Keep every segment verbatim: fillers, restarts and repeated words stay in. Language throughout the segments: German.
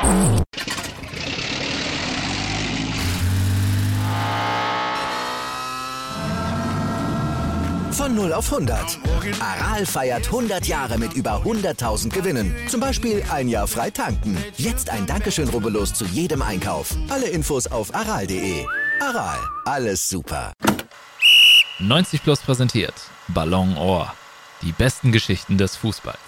Von null auf hundert. Aral feiert hundert Jahre mit über hunderttausend Gewinnen. Zum Beispiel ein Jahr frei tanken. Jetzt ein Dankeschön, rubbellos zu jedem Einkauf. Alle Infos auf aral punkt de. Aral, alles super. neunzig Plus präsentiert Ballon Ohr. Die besten Geschichten des Fußballs.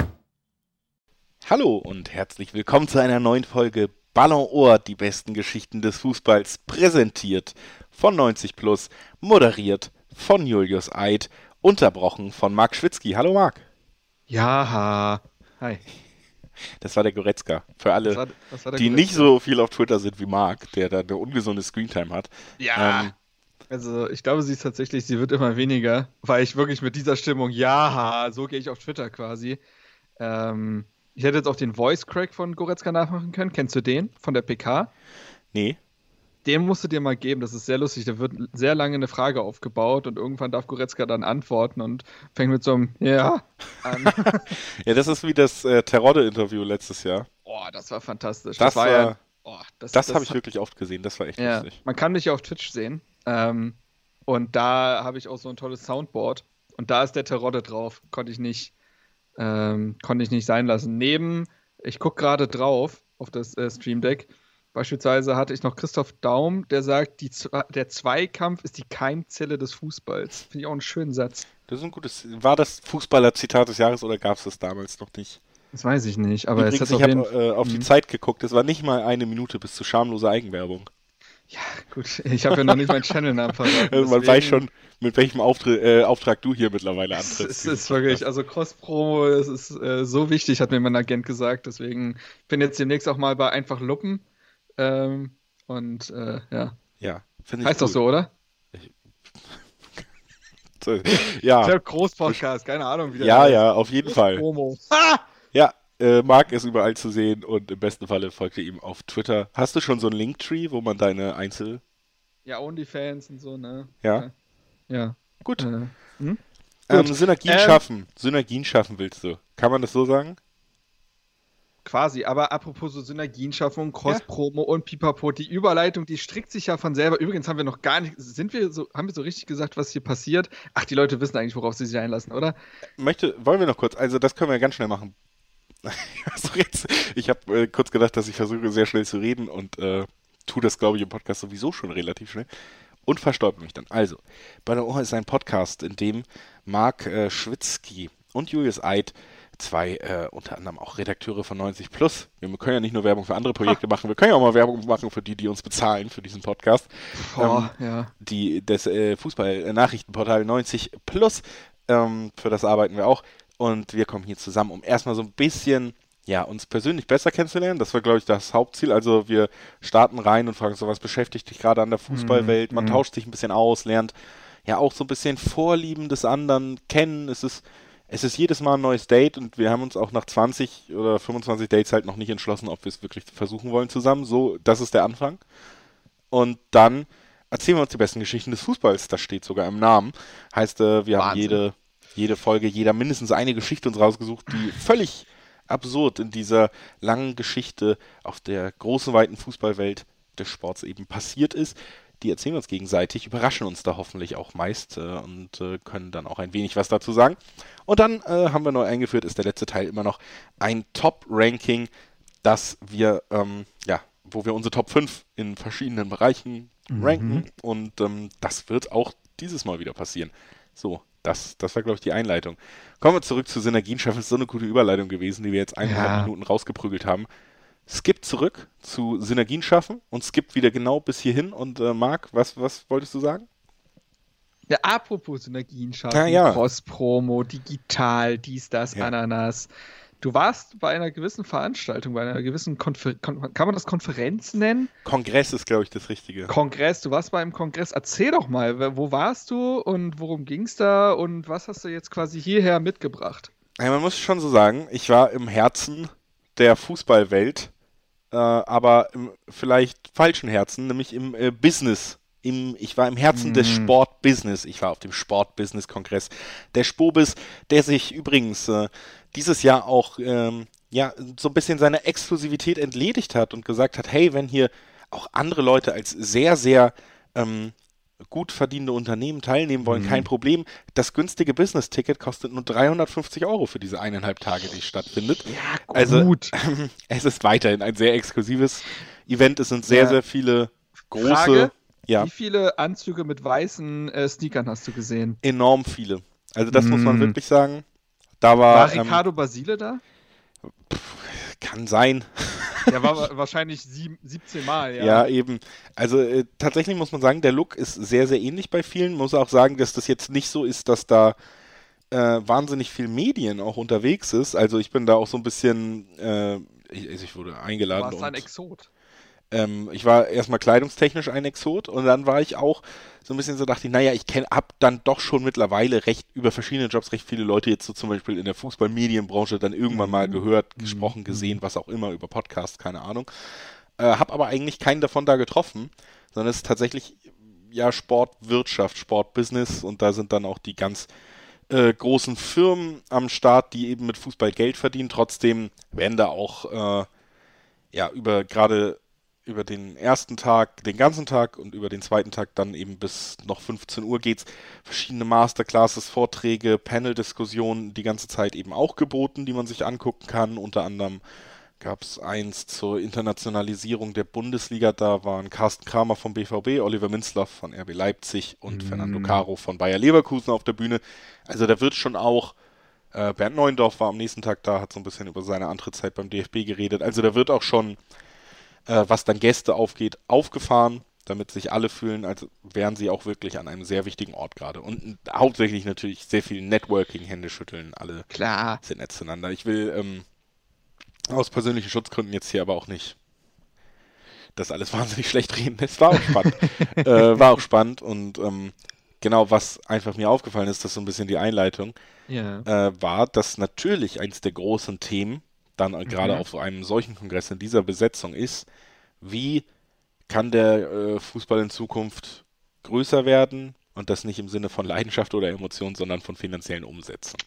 Hallo und herzlich willkommen zu einer neuen Folge Ballon Ohr, die besten Geschichten des Fußballs, präsentiert von neunzig Plus, moderiert von Julius Eid, unterbrochen von Marc Schwitzky. Hallo Marc. Ja, hi. Das war der Goretzka. Für alle, das war, das war der die Goretzka. nicht so viel auf Twitter sind wie Marc, der da eine ungesunde Screentime hat. Ja. Ähm, Also ich glaube, sie ist tatsächlich, sie wird immer weniger, weil ich wirklich mit dieser Stimmung, ja, so gehe ich auf Twitter quasi. Ähm, ich hätte jetzt auch den Voice-Crack von Goretzka nachmachen können. Kennst du den von der P K? nee. Den musst du dir mal geben, das ist sehr lustig. Da wird sehr lange eine Frage aufgebaut und irgendwann darf Goretzka dann antworten und fängt mit so einem Ja an. Ja, das ist wie das äh, Terodde-Interview letztes Jahr. Oh, das war fantastisch. Das, war, ja, oh, das, das, das habe ich wirklich oft gesehen, das war echt ja, lustig. man kann mich ja auf Twitch sehen. Ähm, und da habe ich auch so ein tolles Soundboard. Und da ist der Terodde drauf. Konnte ich nicht, ähm, konnte ich nicht sein lassen. Neben, ich gucke gerade drauf auf das äh, Stream Deck. Beispielsweise hatte ich noch Christoph Daum, der sagt, die, der Zweikampf ist die Keimzelle des Fußballs. Finde ich auch einen schönen Satz. Das ist ein gutes. War das Fußballer-Zitat des Jahres oder gab es das damals noch nicht? Das weiß ich nicht, aber Übrigens, es ich hat auf, habe äh, auf die Mhm. Zeit geguckt, es war nicht mal eine Minute bis zu schamlose Eigenwerbung. Ja, gut, ich habe ja noch nicht meinen Channelnamen verraten. Also man deswegen- weiß schon, mit welchem Auftra- äh, Auftrag du hier mittlerweile Es, antrittst. es ist wirklich, also Cross-Promo, das ist äh, so wichtig, hat mir mein Agent gesagt. Deswegen bin jetzt demnächst auch mal bei Einfach Luppen. Ähm, und äh, ja. Ja, finde ich Heißt doch gut. so, oder? So, ja, Der Groß-Podcast, keine Ahnung, wie der ja, heißt. ja, auf jeden Fall. Promo. Ah! Ja, äh, Marc ist überall zu sehen und im besten Falle folgt ihr ihm auf Twitter. Hast du schon so ein Linktree, wo man deine Einzel... Ja, OnlyFans und so, ne? Ja? Ja. Gut. Äh, hm? Ähm, Gut. Synergien Ähm, schaffen. Synergien schaffen willst du. Kann man das so sagen? Quasi, aber apropos so Synergienschaffung, Cross-Promo und Pipapo, die Überleitung, die strickt sich ja von selber. Übrigens haben wir noch gar nicht, sind wir so, haben wir so richtig gesagt, was hier passiert? Ach, die Leute wissen eigentlich, worauf sie sich einlassen, oder? Möchte, wollen wir noch kurz, also das können wir ganz schnell machen. Also jetzt, ich habe äh, kurz gedacht, dass ich versuche, sehr schnell zu reden und äh, tue das, glaube ich, im Podcast sowieso schon relativ schnell und verstolper mich dann. Also, Ballon Ohr ist ein Podcast, in dem Marc äh, Schwitzky und Julius Eid, zwei äh, unter anderem auch Redakteure von neunzig Plus, wir können ja nicht nur Werbung für andere Projekte machen, wir können ja auch mal Werbung machen für die, die uns bezahlen für diesen Podcast. Boah, ja. Die, das äh, Fußball-Nachrichtenportal neunzig Plus, ähm, für das arbeiten wir auch. Und wir kommen hier zusammen, um erstmal so ein bisschen, ja, uns persönlich besser kennenzulernen. Das war, glaube ich, das Hauptziel. Also wir starten rein und fragen so, was beschäftigt dich gerade an der Fußballwelt? Man Mhm. tauscht sich ein bisschen aus, lernt ja auch so ein bisschen Vorlieben des anderen kennen. Es ist, es ist jedes Mal ein neues Date und wir haben uns auch nach zwanzig oder fünfundzwanzig Dates halt noch nicht entschlossen, ob wir es wirklich versuchen wollen zusammen. So, das ist der Anfang. Und dann erzählen wir uns die besten Geschichten des Fußballs. Das steht sogar im Namen. Heißt, äh, wir haben Wahnsinn. jede, jede Folge, jeder mindestens eine Geschichte uns rausgesucht, die völlig absurd in dieser langen Geschichte auf der großen, weiten Fußballwelt des Sports eben passiert ist. Die erzählen wir uns gegenseitig, überraschen uns da hoffentlich auch meist äh, und äh, können dann auch ein wenig was dazu sagen. Und dann äh, haben wir neu eingeführt, ist der letzte Teil immer noch ein Top-Ranking, das wir, ähm, ja, wo wir unsere Top fünf in verschiedenen Bereichen ranken. Und ähm, das wird auch dieses Mal wieder passieren. So, das, das war, glaube ich, die Einleitung. Kommen wir zurück zu Synergien schaffen. Das ist so eine gute Überleitung gewesen, die wir jetzt eineinhalb Ja. Minuten rausgeprügelt haben. Skip zurück zu Synergien schaffen und skip wieder genau bis hierhin. Und äh, Marc, was, was wolltest du sagen? Ja, apropos Synergien schaffen, Ja, ja. Cross-Promo, digital, dies, das, Ja. Ananas. Du warst bei einer gewissen Veranstaltung, bei einer gewissen Konfer Kon kann man das Konferenz nennen? Kongress ist, glaube ich, das Richtige. Kongress, du warst bei einem Kongress. Erzähl doch mal, wer- wo warst du und worum ging's da und was hast du jetzt quasi hierher mitgebracht? Ja, man muss schon so sagen, ich war im Herzen der Fußballwelt, äh, aber im vielleicht falschen Herzen, nämlich im äh, Business. Im, ich war im Herzen des Mm. Sportbusiness. Ich war auf dem Sportbusiness-Kongress der Spobis, der sich übrigens äh, dieses Jahr auch ähm, ja, so ein bisschen seine Exklusivität entledigt hat und gesagt hat, hey, wenn hier auch andere Leute als sehr, sehr ähm, gut verdienende Unternehmen teilnehmen wollen, mhm. kein Problem. Das günstige Business-Ticket kostet nur dreihundertfünfzig Euro für diese eineinhalb Tage, die stattfindet. Ja, gut. Also äh, es ist weiterhin ein sehr exklusives Event. Es sind sehr, ja. sehr viele große... Frage, ja. Wie viele Anzüge mit weißen äh, Sneakern hast du gesehen? Enorm viele. Also das mm. muss man wirklich sagen. Da war, war Ricardo ähm, Basile da? Pff, kann sein. Der war wahrscheinlich sieb, siebzehn Mal, ja. Ja, eben. Also äh, tatsächlich muss man sagen, der Look ist sehr, sehr ähnlich bei vielen. Man muss auch sagen, dass das jetzt nicht so ist, dass da äh, wahnsinnig viel Medien auch unterwegs ist. Also ich bin da auch so ein bisschen, äh, ich, ich wurde eingeladen. Du warst ein Exot. Ähm, ich war erstmal kleidungstechnisch ein Exot und dann war ich auch so ein bisschen so, dachte ich, naja, ich kenne, hab dann doch schon mittlerweile recht, über verschiedene Jobs recht viele Leute jetzt so zum Beispiel in der Fußball-Medienbranche dann irgendwann mal gehört, mhm. gesprochen, gesehen, was auch immer, über Podcasts, keine Ahnung. Äh, hab aber eigentlich keinen davon da getroffen, sondern es ist tatsächlich, ja, Sportwirtschaft, Sportbusiness und da sind dann auch die ganz äh, großen Firmen am Start, die eben mit Fußball Geld verdienen. Trotzdem werden da auch, äh, ja, über gerade über den ersten Tag, den ganzen Tag und über den zweiten Tag dann eben bis noch fünfzehn Uhr geht's. Verschiedene Masterclasses, Vorträge, Panel-Diskussionen die ganze Zeit eben auch geboten, die man sich angucken kann. Unter anderem gab es eins zur Internationalisierung der Bundesliga. Da waren Carsten Kramer vom B V B, Oliver Minzlaff von R B Leipzig und mm. Fernando Caro von Bayer Leverkusen auf der Bühne. Also da wird schon auch, äh, Bernd Neuendorf war am nächsten Tag da, hat so ein bisschen über seine Antrittszeit beim D F B geredet. Also da wird auch schon was dann Gäste aufgeht, aufgefahren, damit sich alle fühlen, als wären sie auch wirklich an einem sehr wichtigen Ort gerade. Und hauptsächlich natürlich sehr viel Networking, Hände schütteln, alle Klar. sind nett zueinander. Ich will ähm, aus persönlichen Schutzgründen jetzt hier aber auch nicht das alles wahnsinnig schlecht reden. Es war auch spannend. äh, war auch spannend und ähm, genau, was einfach mir aufgefallen ist, das ist so ein bisschen die Einleitung, ja. äh, war, dass natürlich eins der großen Themen dann mhm. gerade auf so einem solchen Kongress in dieser Besetzung ist, wie kann der äh, Fußball in Zukunft größer werden und das nicht im Sinne von Leidenschaft oder Emotion, sondern von finanziellen Umsätzen.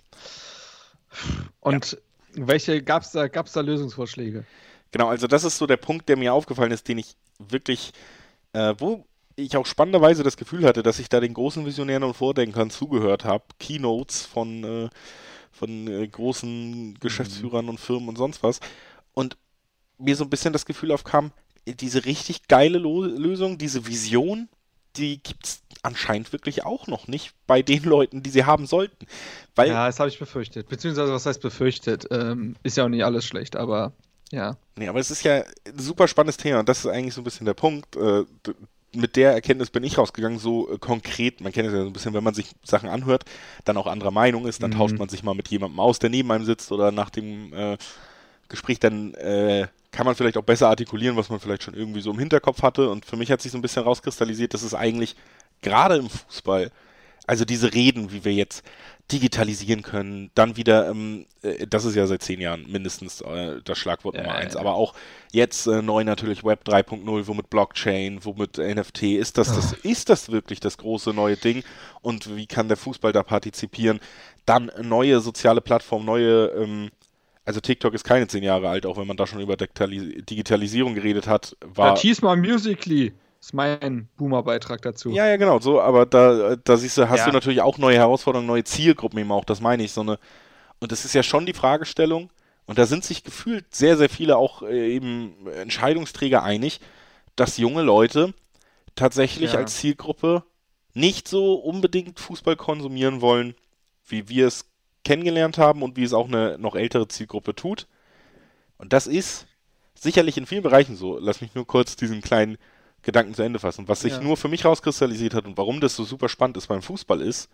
Und ja. welche gab es da, gab's da Lösungsvorschläge? Genau, also das ist so der Punkt, der mir aufgefallen ist, den ich wirklich, äh, wo ich auch spannenderweise das Gefühl hatte, dass ich da den großen Visionären und Vordenkern zugehört habe, Keynotes von äh, von äh, großen Geschäftsführern mhm. und Firmen und sonst was. Und mir so ein bisschen das Gefühl aufkam, diese richtig geile Lo- Lösung, diese Vision, die gibt es anscheinend wirklich auch noch nicht bei den Leuten, die sie haben sollten. Weil, ja, das habe ich befürchtet. Beziehungsweise, was heißt befürchtet? Ähm, ist ja auch nicht alles schlecht, aber ja. Nee, aber es ist ja ein super spannendes Thema und das ist eigentlich so ein bisschen der Punkt. Äh, d- Mit der Erkenntnis bin ich rausgegangen, so äh, konkret, man kennt es ja so ein bisschen, wenn man sich Sachen anhört, dann auch anderer Meinung ist, dann mhm. tauscht man sich mal mit jemandem aus, der neben einem sitzt oder nach dem äh, Gespräch, dann äh, kann man vielleicht auch besser artikulieren, was man vielleicht schon irgendwie so im Hinterkopf hatte und für mich hat sich so ein bisschen rauskristallisiert, dass es eigentlich gerade im Fußball, also diese Reden, wie wir jetzt digitalisieren können, dann wieder, ähm, äh, das ist ja seit zehn Jahren mindestens äh, das Schlagwort ja, Nummer eins, ja. aber auch jetzt äh, neu natürlich Web drei Punkt null, womit Blockchain, womit N F T, ist das, das, ist das wirklich das große neue Ding und wie kann der Fußball da partizipieren? Dann neue soziale Plattformen, neue, ähm, also TikTok ist keine zehn Jahre alt, auch wenn man da schon über Digitalis- Digitalisierung geredet hat, war... Ja, tease mal Musical.ly. Das ist mein Boomer-Beitrag dazu. Ja, ja, genau, so, aber da, da siehst du, hast ja. du natürlich auch neue Herausforderungen, neue Zielgruppen eben auch, das meine ich, so eine, und das ist ja schon die Fragestellung, und da sind sich gefühlt sehr, sehr viele auch äh, eben Entscheidungsträger einig, dass junge Leute tatsächlich ja. als Zielgruppe nicht so unbedingt Fußball konsumieren wollen, wie wir es kennengelernt haben und wie es auch eine noch ältere Zielgruppe tut. Und das ist sicherlich in vielen Bereichen so. Lass mich nur kurz diesen kleinen Gedanken zu Ende fassen. Was sich ja. nur für mich rauskristallisiert hat und warum das so super spannend ist beim Fußball ist,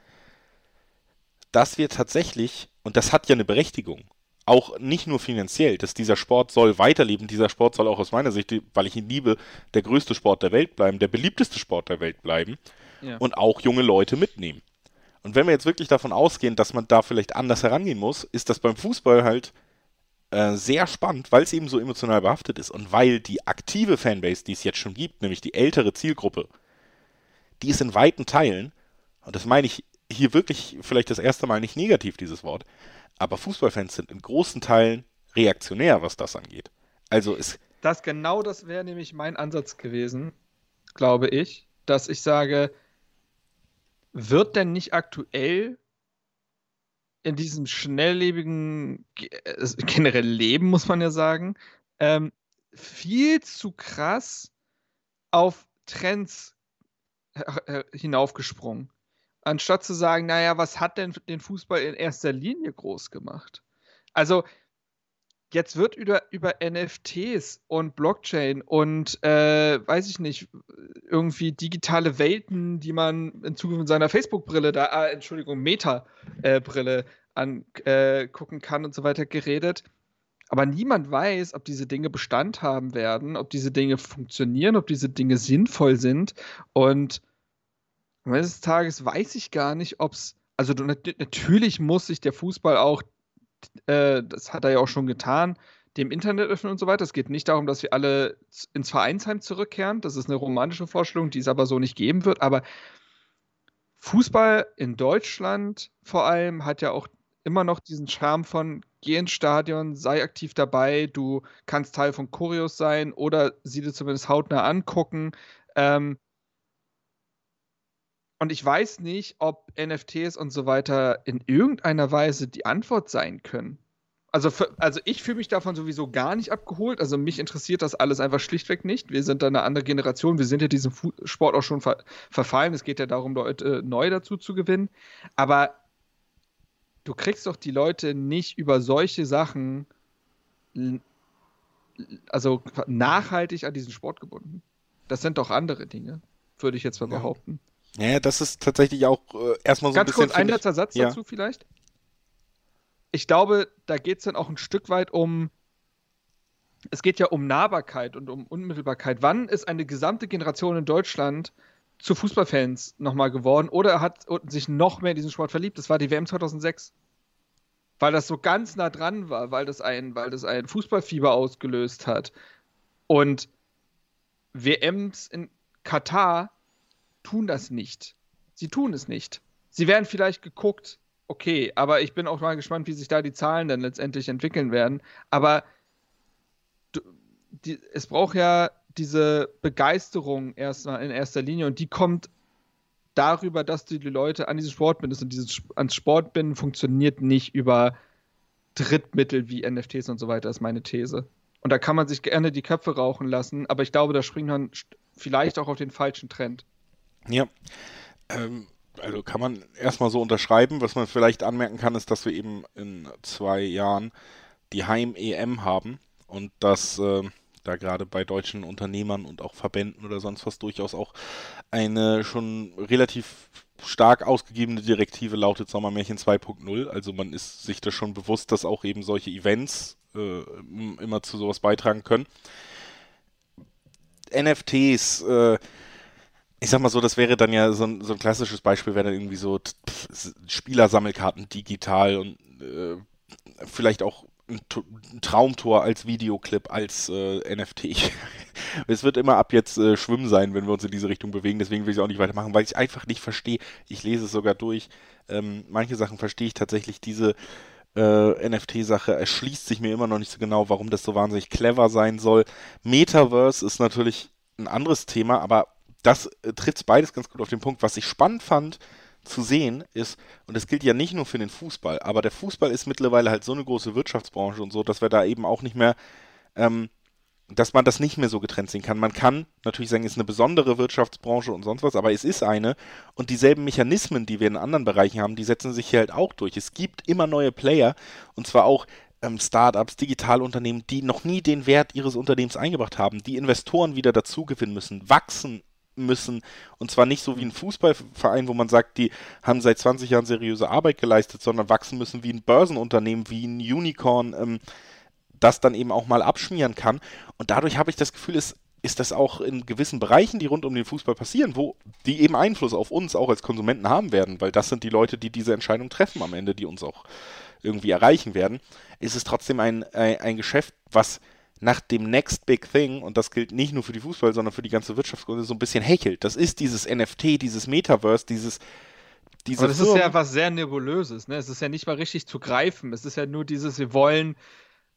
dass wir tatsächlich, und das hat ja eine Berechtigung, auch nicht nur finanziell, dass dieser Sport soll weiterleben, dieser Sport soll auch aus meiner Sicht, weil ich ihn liebe, der größte Sport der Welt bleiben, der beliebteste Sport der Welt bleiben ja. und auch junge Leute mitnehmen. Und wenn wir jetzt wirklich davon ausgehen, dass man da vielleicht anders herangehen muss, ist das beim Fußball halt äh, sehr spannend, weil es eben so emotional behaftet ist und weil die aktive Fanbase, die es jetzt schon gibt, nämlich die ältere Zielgruppe, die ist in weiten Teilen, und das meine ich hier wirklich vielleicht das erste Mal nicht negativ, dieses Wort, aber Fußballfans sind in großen Teilen reaktionär, was das angeht. Also es... Das genau das wäre nämlich mein Ansatz gewesen, glaube ich, dass ich sage, wird denn nicht aktuell in diesem schnelllebigen, generell Leben, muss man ja sagen, ähm, viel zu krass auf Trends hinaufgesprungen. Anstatt zu sagen, naja, was hat denn den Fußball in erster Linie groß gemacht? Also, jetzt wird über, über N F Ts und Blockchain und, äh, weiß ich nicht, irgendwie digitale Welten, die man in Zukunft mit seiner Facebook-Brille, da, äh, Entschuldigung, Meta-Brille angucken äh, kann und so weiter geredet. Aber niemand weiß, ob diese Dinge Bestand haben werden, ob diese Dinge funktionieren, ob diese Dinge sinnvoll sind. Und am Ende des Tages weiß ich gar nicht, ob es, also nat- natürlich muss sich der Fußball auch, äh, das hat er ja auch schon getan, dem Internet öffnen und so weiter. Es geht nicht darum, dass wir alle ins Vereinsheim zurückkehren. Das ist eine romantische Vorstellung, die es aber so nicht geben wird. Aber Fußball in Deutschland vor allem hat ja auch immer noch diesen Charme von geh ins Stadion, sei aktiv dabei, du kannst Teil von Choreos sein oder sie dir zumindest hautnah angucken. Ähm, und ich weiß nicht, ob N F Ts und so weiter in irgendeiner Weise die Antwort sein können. Also, für, also ich fühle mich davon sowieso gar nicht abgeholt. Also mich interessiert das alles einfach schlichtweg nicht. Wir sind da eine andere Generation. Wir sind ja diesem Fu- Sport auch schon ver- verfallen. Es geht ja darum, Leute neu dazu zu gewinnen. Aber du kriegst doch die Leute nicht über solche Sachen also nachhaltig an diesen Sport gebunden. Das sind doch andere Dinge, würde ich jetzt mal behaupten. Ja, das ist tatsächlich auch äh, erstmal so Ganz ein bisschen... kurz ein letzter Satz ja. dazu vielleicht. Ich glaube, da geht es dann auch ein Stück weit um, es geht ja um Nahbarkeit und um Unmittelbarkeit. Wann ist eine gesamte Generation in Deutschland zu Fußballfans nochmal geworden oder hat sich noch mehr in diesen Sport verliebt? Das war die W M zweitausendsechs. Weil das so ganz nah dran war, weil das ein, weil das ein Fußballfieber ausgelöst hat. Und W Ms in Katar tun das nicht. Sie tun es nicht. Sie werden vielleicht geguckt, okay, aber ich bin auch mal gespannt, wie sich da die Zahlen dann letztendlich entwickeln werden. Aber du, die, es braucht ja diese Begeisterung erstmal in erster Linie und die kommt darüber, dass du die Leute an diesen Sport bindest und dieses ans Sportbinden funktioniert nicht über Drittmittel wie N F Ts und so weiter, ist meine These. Und da kann man sich gerne die Köpfe rauchen lassen, aber ich glaube, da springt man vielleicht auch auf den falschen Trend. Ja, ähm, also kann man erstmal so unterschreiben. Was man vielleicht anmerken kann, ist, dass wir eben in zwei Jahren die Heim-E M haben und dass äh, da gerade bei deutschen Unternehmern und auch Verbänden oder sonst was durchaus auch eine schon relativ stark ausgegebene Direktive lautet Sommermärchen zwei Punkt null. Also man ist sich da schon bewusst, dass auch eben solche Events äh, immer zu sowas beitragen können. N F Ts, äh, ich sag mal so, das wäre dann ja so ein, so ein klassisches Beispiel, wäre dann irgendwie so pff, Spielersammelkarten digital und äh, vielleicht auch ein, ein Traumtor als Videoclip, als äh, N F T. Es wird immer ab jetzt äh, Schwimmen sein, wenn wir uns in diese Richtung bewegen, deswegen will ich es auch nicht weitermachen, weil ich einfach nicht verstehe, ich lese es sogar durch, ähm, manche Sachen verstehe ich tatsächlich, diese äh, N F T-Sache erschließt sich mir immer noch nicht so genau, warum das so wahnsinnig clever sein soll. Metaverse ist natürlich ein anderes Thema, aber das äh, trifft beides ganz gut auf den Punkt. Was ich spannend fand zu sehen ist, und das gilt ja nicht nur für den Fußball, aber der Fußball ist mittlerweile halt so eine große Wirtschaftsbranche und so, dass wir da eben auch nicht mehr, ähm, dass man das nicht mehr so getrennt sehen kann. Man kann natürlich sagen, es ist eine besondere Wirtschaftsbranche und sonst was, aber es ist eine und dieselben Mechanismen, die wir in anderen Bereichen haben, die setzen sich hier halt auch durch. Es gibt immer neue Player und zwar auch ähm, Startups, Digitalunternehmen, die noch nie den Wert ihres Unternehmens eingebracht haben, die Investoren wieder dazu gewinnen müssen, wachsen müssen und zwar nicht so wie ein Fußballverein, wo man sagt, die haben seit zwanzig Jahren seriöse Arbeit geleistet, sondern wachsen müssen wie ein Börsenunternehmen, wie ein Unicorn, ähm, das dann eben auch mal abschmieren kann und dadurch habe ich das Gefühl, es ist das auch in gewissen Bereichen, die rund um den Fußball passieren, wo die eben Einfluss auf uns auch als Konsumenten haben werden, weil das sind die Leute, die diese Entscheidung treffen am Ende, die uns auch irgendwie erreichen werden, ist es trotzdem ein, ein, ein Geschäft, was nach dem Next Big Thing, und das gilt nicht nur für die Fußball, sondern für die ganze Wirtschaftsgründe, so ein bisschen hechelt. Das ist dieses N F T, dieses Metaverse, dieses diese Aber das Firmen. ist ja was sehr Nebulöses, ne? Es ist ja nicht mal richtig zu greifen. Es ist ja nur dieses, wir wollen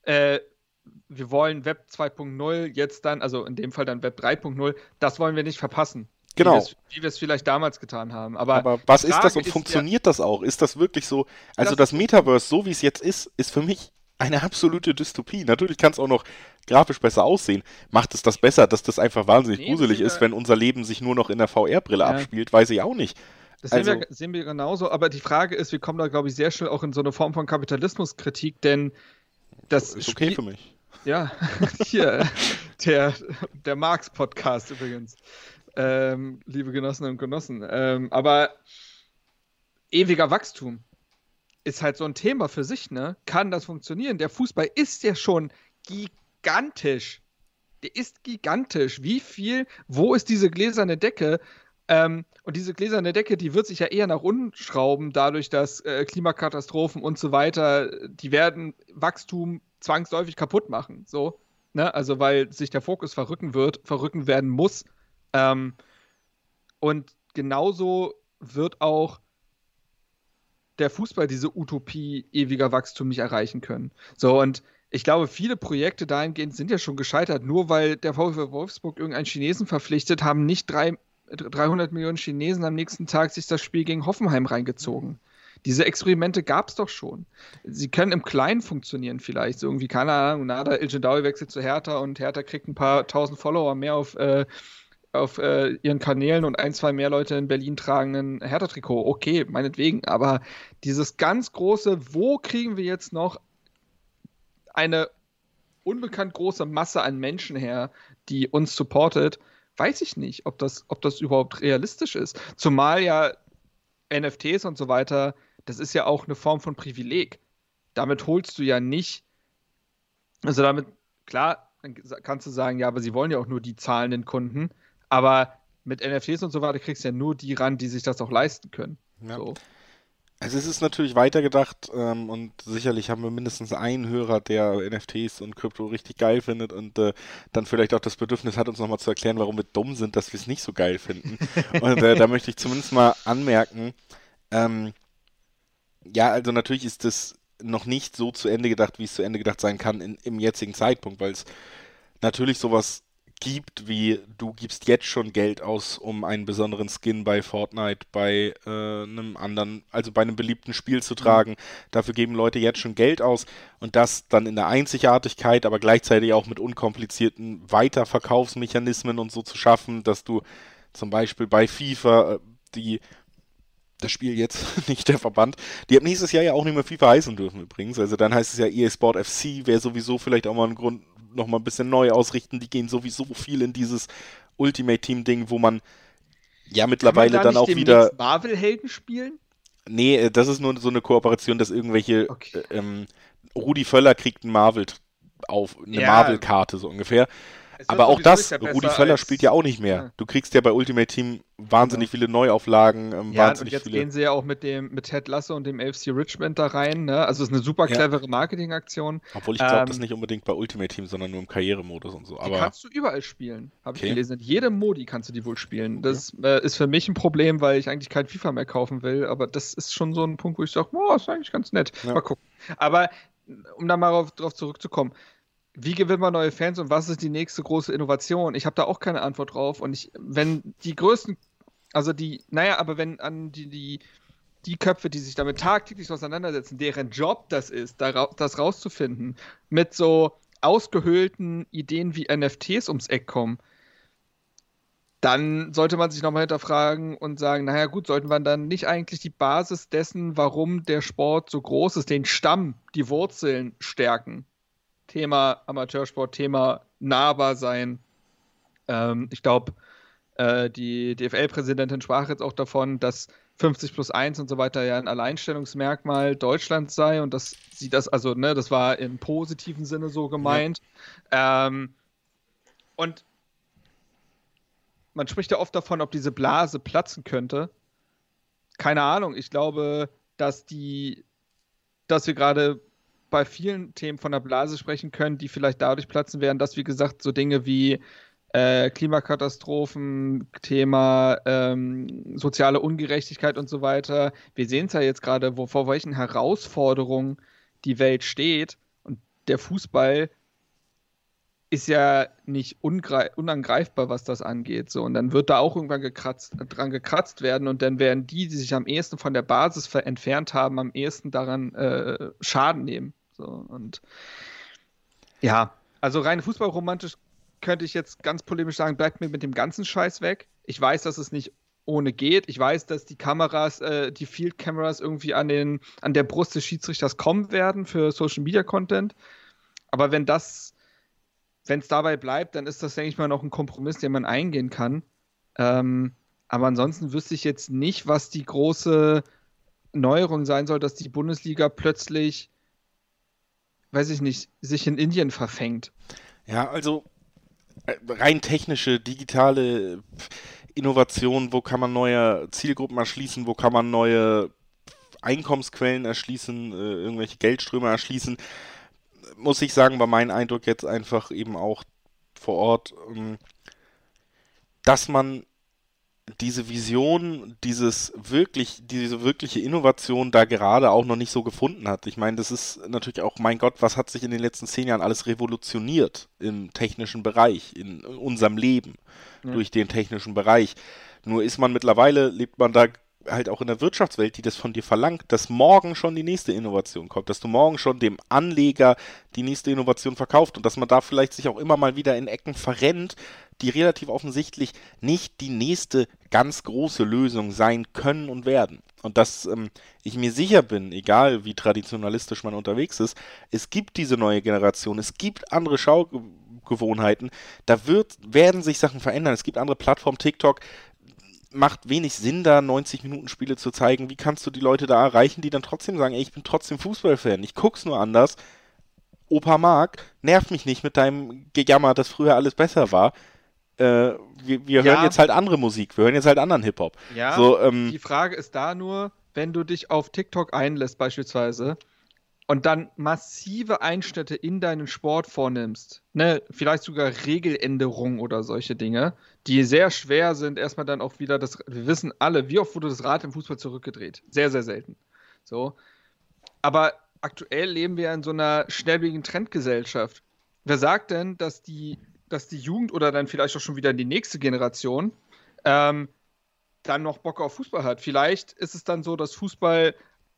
äh, wir wollen Web zwei Punkt null jetzt dann, also in dem Fall dann Web drei Punkt null, das wollen wir nicht verpassen. Genau. Wie wir es vielleicht damals getan haben. Aber, Aber was ist das und ist funktioniert ja, das auch? Ist das wirklich so? Also das, das Metaverse, so wie es jetzt ist, ist für mich eine absolute Dystopie. Natürlich kann es auch noch grafisch besser aussehen. Macht es das besser, dass das einfach wahnsinnig nee, gruselig ist, wenn unser Leben sich nur noch in der V R-Brille ja. abspielt? Weiß ich auch nicht. Das also, sehen, wir, sehen wir genauso. Aber die Frage ist, wir kommen da, glaube ich, sehr schnell auch in so eine Form von Kapitalismuskritik, denn das ist okay Spiel, für mich. Ja, hier, der, der Marx-Podcast übrigens. Ähm, liebe Genossinnen und Genossen. Ähm, aber ewiger Wachstum ist halt so ein Thema für sich, ne? Kann das funktionieren? Der Fußball ist ja schon gigantisch. Der ist gigantisch. Wie viel, wo ist diese gläserne Decke? Ähm, und diese gläserne Decke, die wird sich ja eher nach unten schrauben, dadurch, dass äh, Klimakatastrophen und so weiter, die werden Wachstum zwangsläufig kaputt machen. So, ne? Also, weil sich der Fokus verrücken wird, verrücken werden muss. Ähm, und genauso wird auch der Fußball diese Utopie ewiger Wachstum nicht erreichen können. So, und ich glaube, viele Projekte dahingehend sind ja schon gescheitert. Nur weil der VfL Wolfsburg irgendeinen Chinesen verpflichtet, haben nicht drei, dreihundert Millionen Chinesen am nächsten Tag sich das Spiel gegen Hoffenheim reingezogen. Diese Experimente gab es doch schon. Sie können im Kleinen funktionieren vielleicht. So irgendwie, keine Ahnung, Nada El Gendawi wechselt zu Hertha und Hertha kriegt ein paar tausend Follower mehr auf, äh, auf äh, ihren Kanälen und ein, zwei mehr Leute in Berlin tragen ein Hertha-Trikot. Okay, meinetwegen. Aber dieses ganz große, wo kriegen wir jetzt noch eine unbekannt große Masse an Menschen her, die uns supportet, weiß ich nicht, ob das, ob das überhaupt realistisch ist. Zumal ja N F Ts und so weiter, das ist ja auch eine Form von Privileg. Damit holst du ja nicht, also damit, klar, kannst du sagen, ja, aber sie wollen ja auch nur die zahlenden Kunden, aber mit N F Ts und so weiter kriegst du ja nur die ran, die sich das auch leisten können. Ja. So. Also es ist natürlich weitergedacht ähm, und sicherlich haben wir mindestens einen Hörer, der N F Ts und Krypto richtig geil findet und äh, dann vielleicht auch das Bedürfnis hat, uns nochmal zu erklären, warum wir dumm sind, dass wir es nicht so geil finden. Und äh, da möchte ich zumindest mal anmerken, ähm, ja, also natürlich ist das noch nicht so zu Ende gedacht, wie es zu Ende gedacht sein kann in, im jetzigen Zeitpunkt, weil es natürlich sowas gibt, wie du gibst jetzt schon Geld aus, um einen besonderen Skin bei Fortnite, bei äh, einem anderen, also bei einem beliebten Spiel zu tragen. Mhm. Dafür geben Leute jetzt schon Geld aus und das dann in der Einzigartigkeit, aber gleichzeitig auch mit unkomplizierten Weiterverkaufsmechanismen und so zu schaffen, dass du zum Beispiel bei FIFA, die das Spiel jetzt, nicht der Verband, die ab nächstes Jahr ja auch nicht mehr FIFA heißen dürfen übrigens, also dann heißt es ja E A Sport F C, wäre sowieso vielleicht auch mal ein Grund, noch mal ein bisschen neu ausrichten, die gehen sowieso viel in dieses Ultimate-Team-Ding, wo man ja mittlerweile da dann auch wieder Marvel-Helden spielen? Nee, das ist nur so eine Kooperation, dass irgendwelche okay. ähm, Rudi Völler kriegt ein Marvel auf, eine ja. Marvel-Karte so ungefähr. Aber auch das, ja Rudi Völler als... spielt ja auch nicht mehr. Ja. Du kriegst ja bei Ultimate Team wahnsinnig genau. viele Neuauflagen. Ähm, ja, wahnsinnig und jetzt viele... gehen sie ja auch mit dem mit Ted Lasso und dem L F C Richmond da rein. Ne? Also es ist eine super clevere ja. Marketingaktion. Obwohl ich glaube, ähm, das nicht unbedingt bei Ultimate Team, sondern nur im Karrieremodus und so. Aber die kannst du überall spielen, habe okay. ich gelesen. In jedem Modi kannst du die wohl spielen. Das ja. äh, ist für mich ein Problem, weil ich eigentlich kein FIFA mehr kaufen will. Aber das ist schon so ein Punkt, wo ich sage, oh, ist eigentlich ganz nett. Ja. Mal gucken. Aber um da mal drauf, drauf zurückzukommen, wie gewinnt man neue Fans und was ist die nächste große Innovation? Ich habe da auch keine Antwort drauf. Und ich, wenn die größten, also die, naja, aber wenn an die, die, die Köpfe, die sich damit tagtäglich auseinandersetzen, deren Job das ist, da, das rauszufinden, mit so ausgehöhlten Ideen wie N F Ts ums Eck kommen, dann sollte man sich nochmal hinterfragen und sagen, naja gut, sollten wir dann nicht eigentlich die Basis dessen, warum der Sport so groß ist, den Stamm, die Wurzeln stärken? Thema Amateursport, Thema nahbar sein. Ähm, ich glaube, äh, die D F L-Präsidentin sprach jetzt auch davon, dass fünfzig plus eins und so weiter ja ein Alleinstellungsmerkmal Deutschlands sei und dass sie das, also, ne, das war im positiven Sinne so gemeint. Ja. Ähm, und man spricht ja oft davon, ob diese Blase platzen könnte. Keine Ahnung, ich glaube, dass die, dass wir gerade bei vielen Themen von der Blase sprechen können, die vielleicht dadurch platzen werden, dass, wie gesagt, so Dinge wie äh, Klimakatastrophen, Thema ähm, soziale Ungerechtigkeit und so weiter, wir sehen es ja jetzt gerade, wo, vor welchen Herausforderungen die Welt steht und der Fußball ist ja nicht ungreif- unangreifbar, was das angeht. So. Und dann wird da auch irgendwann gekratzt, dran gekratzt werden und dann werden die, die sich am ehesten von der Basis ver- entfernt haben, am ehesten daran äh, Schaden nehmen. So. Und ja, also rein fußballromantisch könnte ich jetzt ganz polemisch sagen, bleibt mir mit dem ganzen Scheiß weg. Ich weiß, dass es nicht ohne geht. Ich weiß, dass die Kameras, äh, die Field Cameras irgendwie an, den, an der Brust des Schiedsrichters kommen werden für Social Media Content. Aber wenn das Wenn es dabei bleibt, dann ist das, denke ich mal, noch ein Kompromiss, den man eingehen kann. Ähm, aber ansonsten wüsste ich jetzt nicht, was die große Neuerung sein soll, dass die Bundesliga plötzlich, weiß ich nicht, sich in Indien verfängt. Ja, also rein technische, digitale Innovationen, wo kann man neue Zielgruppen erschließen, wo kann man neue Einkommensquellen erschließen, äh, irgendwelche Geldströme erschließen, muss ich sagen, war mein Eindruck jetzt einfach eben auch vor Ort, dass man diese Vision, dieses wirklich, diese wirkliche Innovation da gerade auch noch nicht so gefunden hat. Ich meine, das ist natürlich auch, mein Gott, was hat sich in den letzten zehn Jahren alles revolutioniert im technischen Bereich, in unserem Leben, ja. durch den technischen Bereich. Nur ist man mittlerweile, lebt man da halt auch in der Wirtschaftswelt, die das von dir verlangt, dass morgen schon die nächste Innovation kommt, dass du morgen schon dem Anleger die nächste Innovation verkauft und dass man da vielleicht sich auch immer mal wieder in Ecken verrennt, die relativ offensichtlich nicht die nächste ganz große Lösung sein können und werden. Und dass ähm, ich mir sicher bin, egal wie traditionalistisch man unterwegs ist, es gibt diese neue Generation, es gibt andere Schaugewohnheiten, da wird, werden sich Sachen verändern, es gibt andere Plattformen, TikTok, macht wenig Sinn, da neunzig Minuten Spiele zu zeigen. Wie kannst du die Leute da erreichen, die dann trotzdem sagen, ey, ich bin trotzdem Fußballfan, ich guck's nur anders. Opa Marc, nerv mich nicht mit deinem Gejammer, dass früher alles besser war. Äh, wir wir ja. hören jetzt halt andere Musik, wir hören jetzt halt anderen Hip-Hop. Ja, so, ähm, die Frage ist da nur, wenn du dich auf TikTok einlässt beispielsweise und dann massive Einschnitte in deinen Sport vornimmst, ne, vielleicht sogar Regeländerungen oder solche Dinge, die sehr schwer sind, erstmal dann auch wieder das, wir wissen alle, wie oft wurde das Rad im Fußball zurückgedreht? Sehr, sehr selten. So. Aber aktuell leben wir in so einer schnelllebigen Trendgesellschaft. Wer sagt denn, dass die, dass die Jugend oder dann vielleicht auch schon wieder die nächste Generation ähm, dann noch Bock auf Fußball hat? Vielleicht ist es dann so, dass Fußball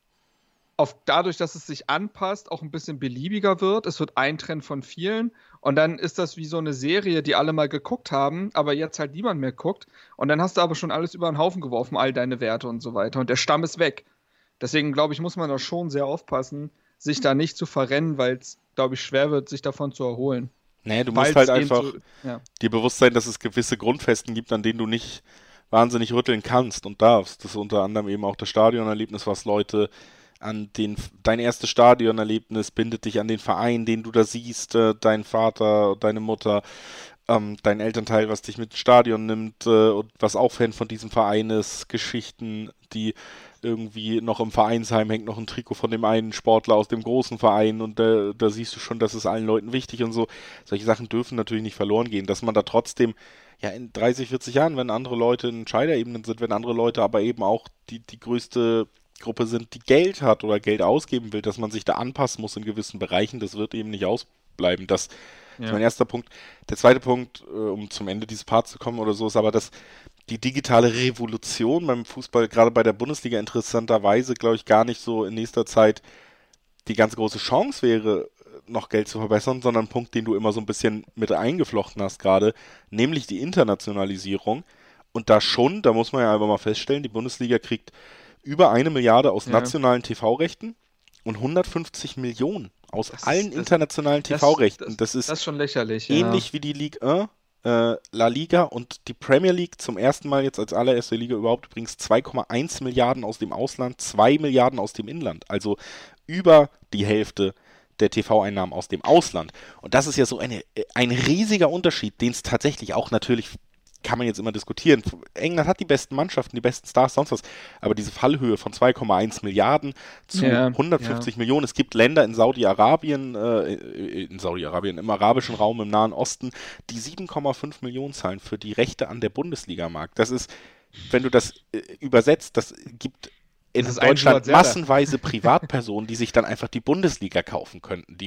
Auf, dadurch, dass es sich anpasst, auch ein bisschen beliebiger wird. Es wird ein Trend von vielen. Und dann ist das wie so eine Serie, die alle mal geguckt haben, aber jetzt halt niemand mehr guckt. Und dann hast du aber schon alles über den Haufen geworfen, all deine Werte und so weiter. Und der Stamm ist weg. Deswegen, glaube ich, muss man da schon sehr aufpassen, sich da nicht zu verrennen, weil es, glaube ich, schwer wird, sich davon zu erholen. Nee, du musst halt einfach so, ja. dir bewusst sein, dass es gewisse Grundfesten gibt, an denen du nicht wahnsinnig rütteln kannst und darfst. Das ist unter anderem eben auch das Stadionerlebnis, was Leute an den, dein erstes Stadionerlebnis bindet dich an den Verein, den du da siehst, äh, dein Vater, deine Mutter, ähm, dein Elternteil, was dich mit ins Stadion nimmt äh, und was auch Fan von diesem Verein ist, Geschichten, die irgendwie noch im Vereinsheim hängt noch ein Trikot von dem einen Sportler aus dem großen Verein und äh, da siehst du schon, das ist allen Leuten wichtig und so. Solche Sachen dürfen natürlich nicht verloren gehen, dass man da trotzdem, ja in dreißig, vierzig Jahren, wenn andere Leute in Entscheiderebenen sind, wenn andere Leute aber eben auch die, die größte Gruppe sind, die Geld hat oder Geld ausgeben will, dass man sich da anpassen muss in gewissen Bereichen, das wird eben nicht ausbleiben. Das ja. ist mein erster Punkt. Der zweite Punkt, äh, um zum Ende dieses Parts zu kommen oder so, ist aber, dass die digitale Revolution beim Fußball, gerade bei der Bundesliga interessanterweise, glaube ich, gar nicht so in nächster Zeit die ganz große Chance wäre, noch Geld zu verbessern, sondern ein Punkt, den du immer so ein bisschen mit eingeflochten hast gerade, nämlich die Internationalisierung. Und da schon, da muss man ja einfach mal feststellen, die Bundesliga kriegt über eine Milliarde aus ja. nationalen T V-Rechten und hundertfünfzig Millionen aus das allen ist, das, internationalen T V-Rechten. Das, das, ist das ist schon lächerlich. Ähnlich ja. wie die Ligue eins, äh, La Liga und die Premier League zum ersten Mal jetzt als allererste Liga überhaupt übrigens zwei Komma eins Milliarden aus dem Ausland, zwei Milliarden aus dem Inland. Also über die Hälfte der T V-Einnahmen aus dem Ausland. Und das ist ja so eine, ein riesiger Unterschied, den es tatsächlich auch natürlich, kann man jetzt immer diskutieren. England hat die besten Mannschaften, die besten Stars, sonst was. Aber diese Fallhöhe von zwei Komma eins Milliarden zu ja, hundertfünfzig ja. Millionen. Es gibt Länder in Saudi-Arabien, äh, in Saudi-Arabien, im arabischen Raum, im Nahen Osten, die sieben Komma fünf Millionen zahlen für die Rechte an der Bundesliga-Markt. Das ist, wenn du das äh, übersetzt, das gibt in das Deutschland massenweise Privatpersonen, die sich dann einfach die Bundesliga kaufen könnten. Die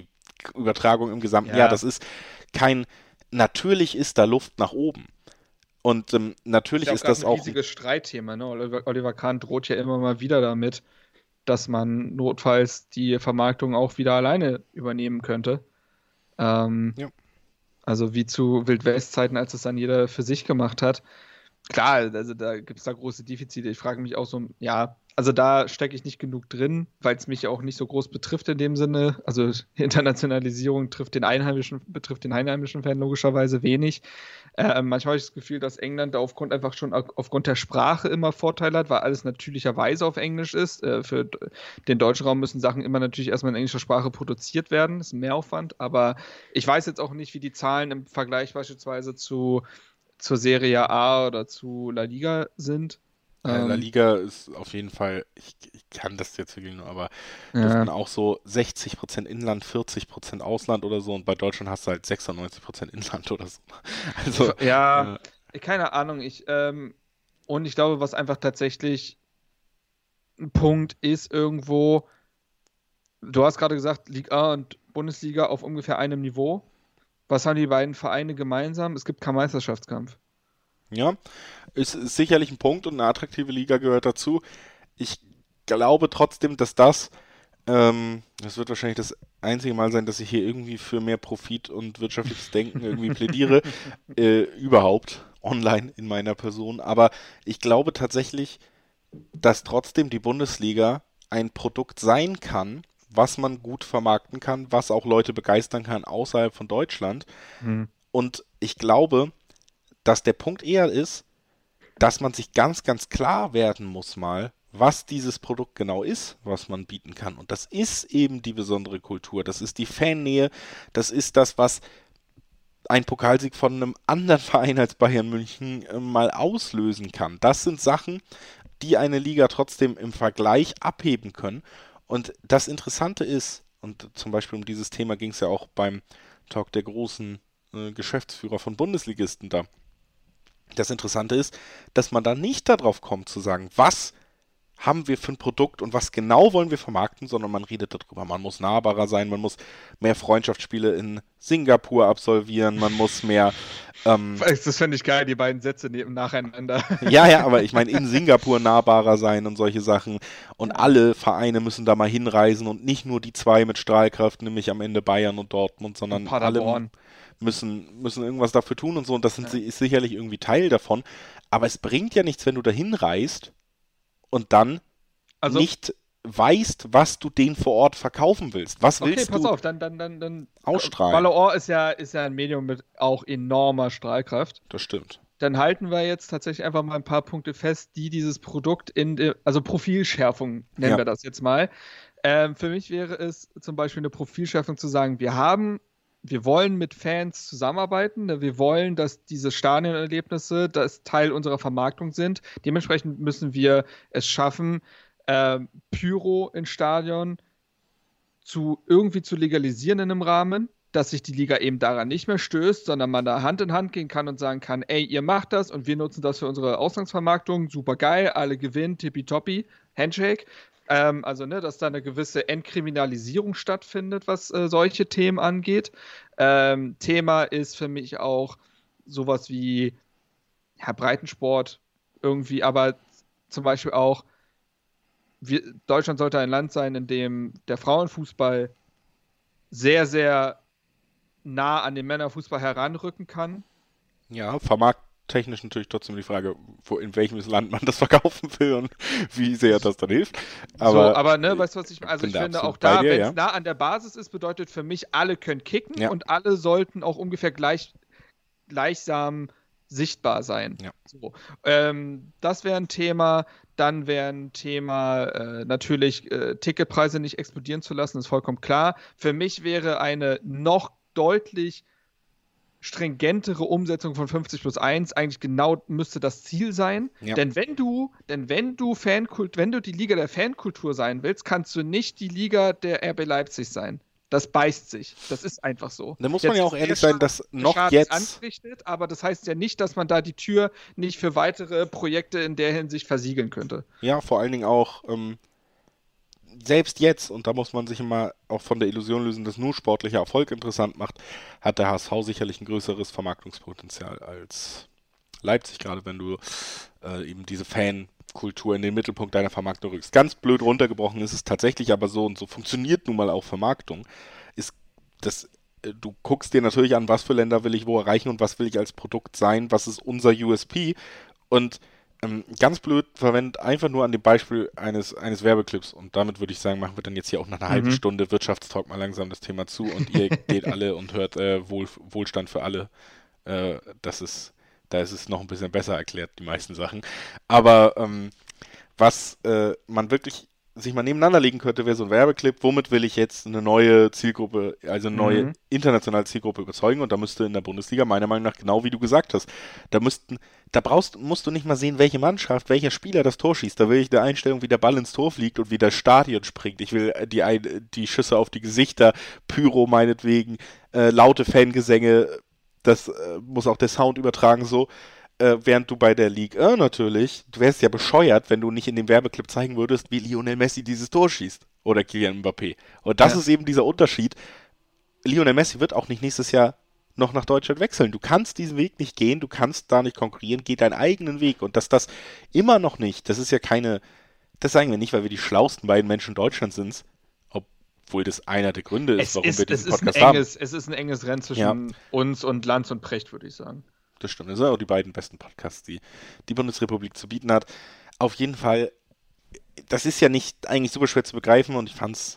Übertragung im gesamten Ja. Jahr. Das ist kein, natürlich ist da Luft nach oben. Und ähm, natürlich ja ist das ein auch. riesiges Streitthema. Ne? Oliver, Oliver Kahn droht ja immer mal wieder damit, dass man notfalls die Vermarktung auch wieder alleine übernehmen könnte. Ähm, Ja. Also wie zu Wild-West-Zeiten, als es dann jeder für sich gemacht hat. Klar, also da gibt es da große Defizite. Ich frage mich auch so, ja, also da stecke ich nicht genug drin, weil es mich ja auch nicht so groß betrifft in dem Sinne. Also Internationalisierung trifft den Einheimischen, betrifft den einheimischen Fan logischerweise wenig. Äh, manchmal habe ich das Gefühl, dass England da aufgrund einfach schon au- aufgrund der Sprache immer Vorteile hat, weil alles natürlicherweise auf Englisch ist. Äh, für d- den deutschen Raum müssen Sachen immer natürlich erstmal in englischer Sprache produziert werden. Das ist ein Mehraufwand, aber ich weiß jetzt auch nicht, wie die Zahlen im Vergleich beispielsweise zu zur Serie A oder zu La Liga sind. Äh, La Ähm, Liga ist auf jeden Fall, ich, ich kann das jetzt wirklich nur, aber Ja. dürften auch so sechzig Prozent Inland, vierzig Prozent Ausland oder so und bei Deutschland hast du halt sechsundneunzig Prozent Inland oder so. Also, Ja, äh, keine Ahnung. Ich, ähm, und ich glaube, was einfach tatsächlich ein Punkt ist irgendwo, du hast gerade gesagt, Liga A und Bundesliga auf ungefähr einem Niveau. Was haben die beiden Vereine gemeinsam? Es gibt keinen Meisterschaftskampf. ja, ist, ist sicherlich ein Punkt und eine attraktive Liga gehört dazu. Ich glaube trotzdem, dass das, ähm, das wird wahrscheinlich das einzige Mal sein, dass ich hier irgendwie für mehr Profit und wirtschaftliches Denken irgendwie plädiere, äh, überhaupt online in meiner Person. Aber ich glaube tatsächlich, dass trotzdem die Bundesliga ein Produkt sein kann, was man gut vermarkten kann, was auch Leute begeistern kann außerhalb von Deutschland. Und ich glaube, dass der Punkt eher ist, dass man sich ganz, ganz klar werden muss mal, was dieses Produkt genau ist, was man bieten kann. Und das ist eben die besondere Kultur, das ist die Fannähe, das ist das, was ein Pokalsieg von einem anderen Verein als Bayern München äh, mal auslösen kann. Das sind Sachen, die eine Liga trotzdem im Vergleich abheben können. Und das Interessante ist, und zum Beispiel um dieses Thema ging es ja auch beim Talk der großen äh, Geschäftsführer von Bundesligisten da. Das Interessante ist, dass man da nicht darauf kommt zu sagen, was haben wir für ein Produkt und was genau wollen wir vermarkten, sondern man redet darüber. Man muss nahbarer sein, man muss mehr Freundschaftsspiele in Singapur absolvieren, man muss mehr... Ähm, Das fände ich geil, die beiden Sätze neben nacheinander. ja, ja, aber ich meine, in Singapur nahbarer sein und solche Sachen. Und alle Vereine müssen da mal hinreisen und nicht nur die zwei mit Strahlkraft, nämlich am Ende Bayern und Dortmund, sondern alle Paderborn. müssen, müssen irgendwas dafür tun und so. Und das sind, ist sicherlich irgendwie Teil davon. Aber es bringt ja nichts, wenn du da hinreist und dann Also, nicht weißt, was du denen vor Ort verkaufen willst. Was okay, willst pass du auf, dann, dann, dann, dann. ausstrahlen? Ballon ist ja, ist ja ein Medium mit auch enormer Strahlkraft. Das stimmt. Dann halten wir jetzt tatsächlich einfach mal ein paar Punkte fest, die dieses Produkt in, de- also Profilschärfung nennen Ja. wir das jetzt mal. Ähm, für mich wäre es zum Beispiel eine Profilschärfung zu sagen, wir haben, wir wollen mit Fans zusammenarbeiten, ne? Wir wollen, dass diese Stadionerlebnisse das Teil unserer Vermarktung sind. Dementsprechend müssen wir es schaffen, ähm, Pyro in Stadion zu irgendwie zu legalisieren in einem Rahmen, dass sich die Liga eben daran nicht mehr stößt, sondern man da Hand in Hand gehen kann und sagen kann, ey, ihr macht das und wir nutzen das für unsere Ausgangsvermarktung, super geil, alle gewinnen, tippitoppi, Handshake. Ähm, also, ne, dass da eine gewisse Entkriminalisierung stattfindet, was äh, solche Themen angeht. Ähm, Thema ist für mich auch sowas wie ja, Breitensport irgendwie, aber zum Beispiel auch, wir, Deutschland sollte ein Land sein, in dem der Frauenfußball sehr, sehr nah an den Männerfußball heranrücken kann. Ja, vermarkttechnisch natürlich trotzdem die Frage, wo, in welchem Land man das verkaufen will und wie sehr das dann hilft. Aber, so, aber ne, weißt du, was ich meine? Also bin ich da finde absolut auch da, bei dir, wenn es ja. nah an der Basis ist, bedeutet für mich, alle können kicken Ja. und alle sollten auch ungefähr gleich, gleichsam sichtbar sein. Ja. So. Ähm, das wäre ein Thema. Dann wäre ein Thema äh, natürlich äh, Ticketpreise nicht explodieren zu lassen, ist vollkommen klar. Für mich wäre eine noch deutlich stringentere Umsetzung von fünfzig plus eins eigentlich genau müsste das Ziel sein. Ja. Denn wenn du, denn wenn du Fankult, wenn du die Liga der Fankultur sein willst, kannst du nicht die Liga der R B Leipzig sein. Das beißt sich. Das ist einfach so. Da muss man ja auch ist ehrlich der sein, dass Schaden- der noch Schaden ist jetzt, angerichtet, aber das heißt ja nicht, dass man da die Tür nicht für weitere Projekte in der Hinsicht versiegeln könnte. ja, vor allen Dingen auch, ähm, selbst jetzt, und da muss man sich immer auch von der Illusion lösen, dass nur sportlicher Erfolg interessant macht, hat der H S V sicherlich ein größeres Vermarktungspotenzial als Leipzig, gerade wenn du äh, eben diese Fankultur in den Mittelpunkt deiner Vermarktung rückst. Ganz blöd runtergebrochen ist es tatsächlich aber so, und so funktioniert nun mal auch Vermarktung, ist, dass äh, du guckst dir natürlich an, was für Länder will ich wo erreichen und was will ich als Produkt sein, was ist unser U S P, und ähm, ganz blöd verwendet einfach nur an dem Beispiel eines, eines Werbeclips, und damit würde ich sagen, machen wir dann jetzt hier auch nach einer mhm. halben Stunde Wirtschaftstalk mal langsam das Thema zu und ihr geht alle und hört äh, Wohl, Wohlstand für alle. Äh, das ist Da ist es noch ein bisschen besser erklärt, die meisten Sachen. Aber ähm, was äh, man wirklich sich mal nebeneinander legen könnte, wäre so ein Werbeclip, womit will ich jetzt eine neue Zielgruppe, also eine neue mhm. internationale Zielgruppe überzeugen, und da müsste in der Bundesliga meiner Meinung nach, genau wie du gesagt hast, da müssten, da brauchst, musst du nicht mal sehen, welche Mannschaft, welcher Spieler das Tor schießt, da will ich eine Einstellung, wie der Ball ins Tor fliegt und wie das Stadion springt, ich will die, die Schüsse auf die Gesichter, Pyro meinetwegen, äh, laute Fangesänge, das äh, muss auch der Sound übertragen so, äh, während du bei der Ligue eins natürlich, du wärst ja bescheuert, wenn du nicht in dem Werbeclip zeigen würdest, wie Lionel Messi dieses Tor schießt oder Kylian Mbappé. Und das ja. ist eben dieser Unterschied. Lionel Messi wird auch nicht nächstes Jahr noch nach Deutschland wechseln. Du kannst diesen Weg nicht gehen, du kannst da nicht konkurrieren, geh deinen eigenen Weg. Und dass das immer noch nicht, das ist ja keine, das sagen wir nicht, weil wir die schlauesten beiden Menschen Deutschlands sind, obwohl das einer der Gründe ist, es warum ist, wir diesen es Podcast ist ein enges, haben. Es ist ein enges Rennen zwischen ja. uns und Lanz und Precht, würde ich sagen. Das stimmt, das sind auch die beiden besten Podcasts, die die Bundesrepublik zu bieten hat. Auf jeden Fall, das ist ja nicht eigentlich super schwer zu begreifen, und ich fand es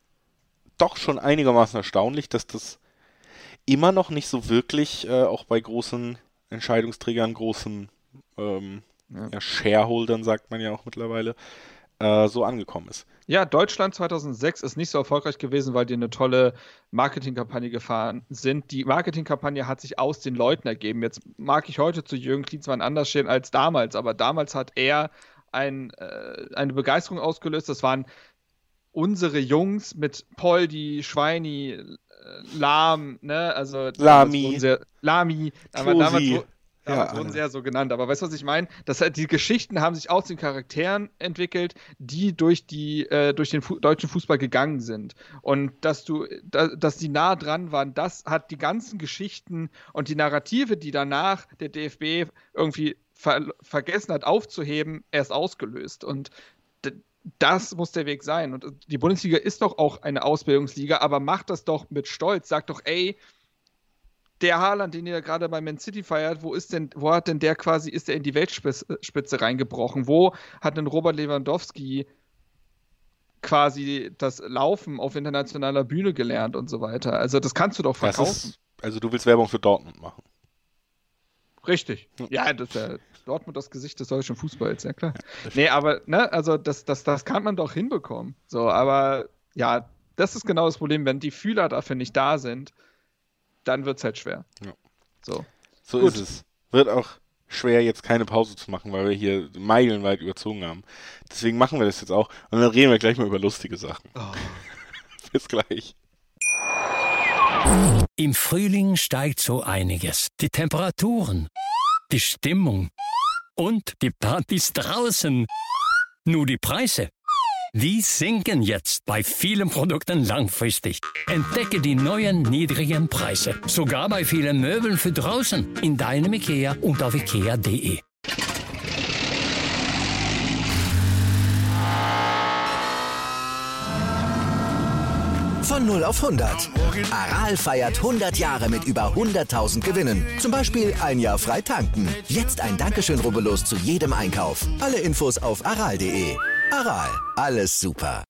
doch schon einigermaßen erstaunlich, dass das immer noch nicht so wirklich, äh, auch bei großen Entscheidungsträgern, großen ähm, ja. Ja, Shareholdern, sagt man ja auch mittlerweile, äh, so angekommen ist. Ja, Deutschland zweitausendsechs ist nicht so erfolgreich gewesen, weil die eine tolle Marketingkampagne gefahren sind. Die Marketingkampagne hat sich aus den Leuten ergeben. Jetzt mag ich heute zu Jürgen Klinsmann anders stehen als damals, aber damals hat er ein, äh, eine Begeisterung ausgelöst. Das waren unsere Jungs mit Poldi, Schweini, äh, Lahm, ne, also Lami, sehr, Lami, aber damals, damals ja, wurden sie ja so genannt, aber weißt du, was ich meine? Das, die Geschichten haben sich aus den Charakteren entwickelt, die durch, die, äh, durch den Fu- deutschen Fußball gegangen sind. Und dass du, da, dass die nah dran waren, das hat die ganzen Geschichten und die Narrative, die danach der D F B irgendwie ver- vergessen hat aufzuheben, erst ausgelöst. Und d- das muss der Weg sein. Und die Bundesliga ist doch auch eine Ausbildungsliga, aber macht das doch mit Stolz. Sagt doch, ey, der Haaland, den ihr gerade bei Man City feiert, wo ist denn, wo hat denn der quasi, ist der in die Weltspitze reingebrochen? Wo hat denn Robert Lewandowski quasi das Laufen auf internationaler Bühne gelernt und so weiter? Also das kannst du doch verkaufen. Ist, also du willst Werbung für Dortmund machen. Richtig. Ja, das ist ja Dortmund das Gesicht des deutschen Fußballs, ja klar. Ja, nee, aber, ne, also das, das, das kann man doch hinbekommen. So, aber ja, das ist genau das Problem, wenn die Fühler dafür nicht da sind, dann wird es halt schwer. Ja. So, so ist es. Wird auch schwer, jetzt keine Pause zu machen, weil wir hier meilenweit überzogen haben. Deswegen machen wir das jetzt auch. Und dann reden wir gleich mal über lustige Sachen. Oh. Bis gleich. Im Frühling steigt so einiges. Die Temperaturen, die Stimmung und die Partys draußen. Nur die Preise, die sinken jetzt bei vielen Produkten langfristig. Entdecke die neuen niedrigen Preise. Sogar bei vielen Möbeln für draußen. In deinem IKEA und auf ikea punkt de. Von null auf hundert. Aral feiert hundert Jahre mit über hunderttausend Gewinnen. Zum Beispiel ein Jahr frei tanken. Jetzt ein Dankeschön, rubbellos zu jedem Einkauf. Alle Infos auf aral punkt de. Aral, alles super.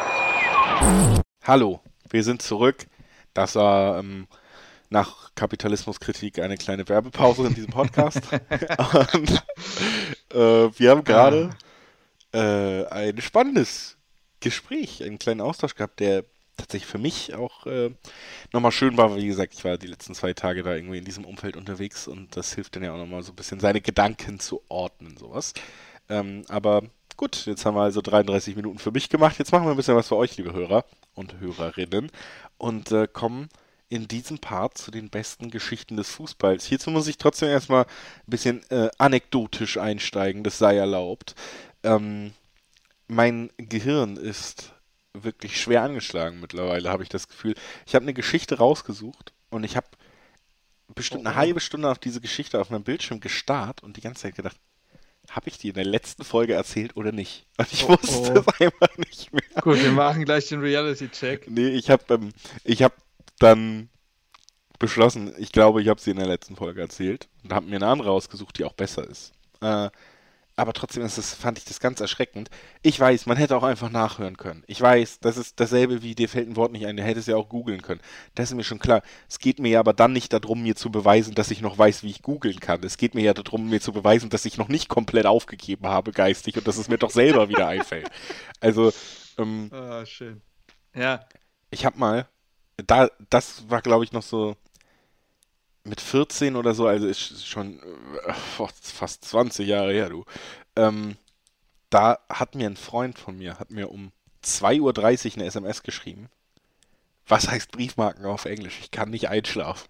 Hallo, wir sind zurück. Das war ähm, nach Kapitalismuskritik eine kleine Werbepause in diesem Podcast. Und äh, wir haben gerade äh, ein spannendes Gespräch, einen kleinen Austausch gehabt, der tatsächlich für mich auch äh, nochmal schön war. Wie gesagt, ich war die letzten zwei Tage da irgendwie in diesem Umfeld unterwegs und das hilft dann ja auch nochmal so ein bisschen, seine Gedanken zu ordnen, sowas. Ähm, aber gut, jetzt haben wir also dreiunddreißig Minuten für mich gemacht. Jetzt machen wir ein bisschen was für euch, liebe Hörer und Hörerinnen, und äh, kommen in diesem Part zu den besten Geschichten des Fußballs. Hierzu muss ich trotzdem erstmal ein bisschen äh, anekdotisch einsteigen, das sei erlaubt. Ähm, mein Gehirn ist wirklich schwer angeschlagen mittlerweile, habe ich das Gefühl. Ich habe eine Geschichte rausgesucht und ich habe bestimmt eine halbe Stunde auf diese Geschichte auf meinem Bildschirm gestarrt und die ganze Zeit gedacht, habe ich die in der letzten Folge erzählt oder nicht? Und ich Oh, wusste oh. es einfach nicht mehr. Gut, wir machen gleich den Reality-Check. Nee, ich habe ähm, ich hab dann beschlossen, ich glaube, ich habe sie in der letzten Folge erzählt und habe mir eine andere rausgesucht, die auch besser ist. Äh, aber trotzdem ist das, fand ich das ganz erschreckend. Ich weiß, man hätte auch einfach nachhören können. Ich weiß, das ist dasselbe wie, dir fällt ein Wort nicht ein, der hätte es ja auch googeln können. Das ist mir schon klar. Es geht mir ja aber dann nicht darum, mir zu beweisen, dass ich noch weiß, wie ich googeln kann. Es geht mir ja darum, mir zu beweisen, dass ich noch nicht komplett aufgegeben habe geistig und dass es mir doch selber wieder einfällt. Also, ähm, Ah, schön. Ja, ich habe mal, da, das war glaube ich noch so mit vierzehn oder so, also ist schon äh, fast zwanzig Jahre her, du. Ähm, da hat mir ein Freund von mir, hat mir um zwei Uhr dreißig eine S M S geschrieben. Was heißt Briefmarken auf Englisch? Ich kann nicht einschlafen.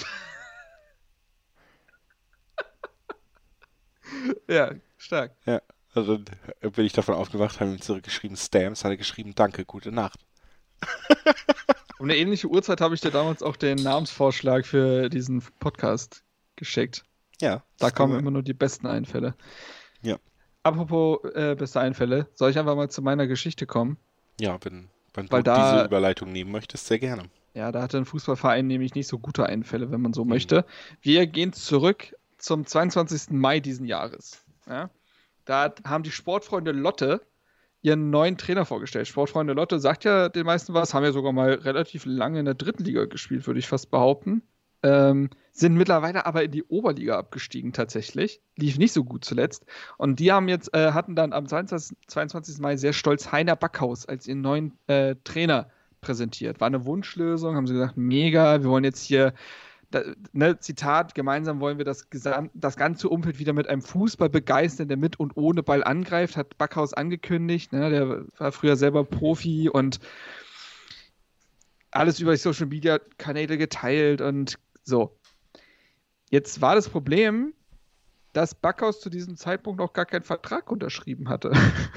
ja, stark. Ja, also dann bin ich davon aufgewacht, habe ihm zurückgeschrieben, Stamps, hat er geschrieben, danke, gute Nacht. Um eine ähnliche Uhrzeit habe ich dir damals auch den Namensvorschlag für diesen Podcast geschickt. Ja. Da das kommen kann- immer nur die besten Einfälle. Ja. Apropos äh, beste Einfälle, soll ich einfach mal zu meiner Geschichte kommen? Ja, wenn, wenn Weil du da- diese Überleitung nehmen möchtest, sehr gerne. Ja, da hatte ein Fußballverein nämlich nicht so gute Einfälle, wenn man so möchte. Wir gehen zurück zum zweiundzwanzigsten Mai diesen Jahres. Ja? Da haben die Sportfreunde Lotte ihren neuen Trainer vorgestellt. Sportfreunde Lotte sagt ja den meisten was, haben ja sogar mal relativ lange in der dritten Liga gespielt, würde ich fast behaupten. Ähm, sind mittlerweile aber in die Oberliga abgestiegen tatsächlich. Lief nicht so gut zuletzt. Und die haben jetzt, äh, hatten dann am zweiundzwanzigsten Mai sehr stolz Heiner Backhaus als ihren neuen äh, Trainer präsentiert. War eine Wunschlösung, haben sie gesagt, mega, wir wollen jetzt hier, da, ne, Zitat, gemeinsam wollen wir das, Gesam das ganze Umfeld wieder mit einem Fußball begeistern, der mit und ohne Ball angreift, hat Backhaus angekündigt, ne, der war früher selber Profi und alles über die Social Media Kanäle geteilt und so. Jetzt war das Problem, dass Backhaus zu diesem Zeitpunkt noch gar keinen Vertrag unterschrieben hatte.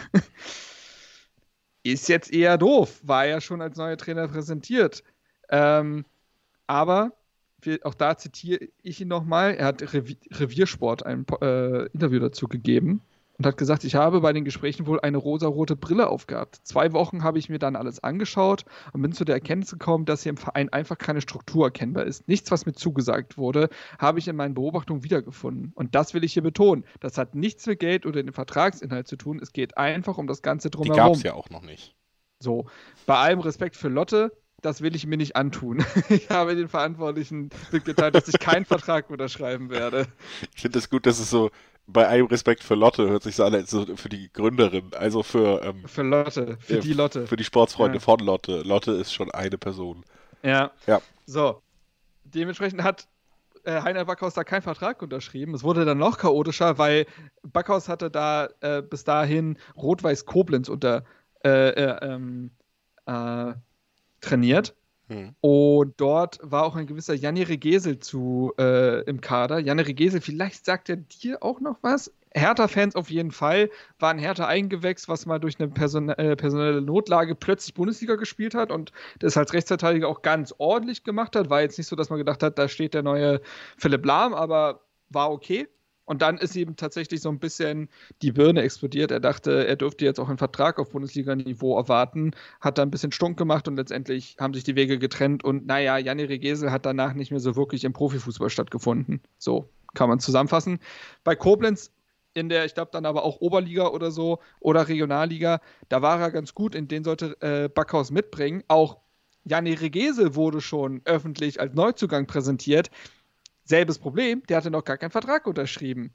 Ist jetzt eher doof, war ja schon als neuer Trainer präsentiert. Ähm, aber, wir, auch da zitiere ich ihn nochmal, er hat Revi Reviersport ein äh, Interview dazu gegeben und hat gesagt, ich habe bei den Gesprächen wohl eine rosarote Brille aufgehabt. Zwei Wochen habe ich mir dann alles angeschaut und bin zu der Erkenntnis gekommen, dass hier im Verein einfach keine Struktur erkennbar ist. Nichts, was mir zugesagt wurde, habe ich in meinen Beobachtungen wiedergefunden. Und das will ich hier betonen. Das hat nichts mit Geld oder dem Vertragsinhalt zu tun. Es geht einfach um das Ganze Die drumherum. gab es ja auch noch nicht. So, bei allem Respekt für Lotte, das will ich mir nicht antun. Ich habe den Verantwortlichen mitgeteilt, dass ich keinen Vertrag unterschreiben werde. Ich finde es gut, dass es so, bei allem Respekt für Lotte, hört sich so an, als so für die Gründerin, also für, ähm, Für Lotte, für äh, die Lotte. für die Sportsfreunde Ja. von Lotte. Lotte ist schon eine Person. Ja. Ja. So, dementsprechend hat äh, Heiner Backhaus da keinen Vertrag unterschrieben. Es wurde dann noch chaotischer, weil Backhaus hatte da äh, bis dahin Rot-Weiß Koblenz unter äh, äh, ähm, äh, trainiert. Hm. Und dort war auch ein gewisser Janni Regesel zu, äh, im Kader. Janni Regesel, vielleicht sagt er dir auch noch was? Hertha-Fans auf jeden Fall. War ein Hertha-Eigengewächs, was mal durch eine Person äh, personelle Notlage plötzlich Bundesliga gespielt hat und das als Rechtsverteidiger auch ganz ordentlich gemacht hat. War jetzt nicht so, dass man gedacht hat, da steht der neue Philipp Lahm, aber war okay. Und dann ist ihm tatsächlich so ein bisschen die Birne explodiert. Er dachte, er dürfte jetzt auch einen Vertrag auf Bundesliga-Niveau erwarten, hat da ein bisschen stunk gemacht und letztendlich haben sich die Wege getrennt. Und naja, Janni Regesel hat danach nicht mehr so wirklich im Profifußball stattgefunden. So kann man zusammenfassen. Bei Koblenz in der, ich glaube dann aber auch Oberliga oder so oder Regionalliga, da war er ganz gut, in den sollte äh, Backhaus mitbringen. Auch Janni Regesel wurde schon öffentlich als Neuzugang präsentiert. Selbes Problem, der hatte noch gar keinen Vertrag unterschrieben.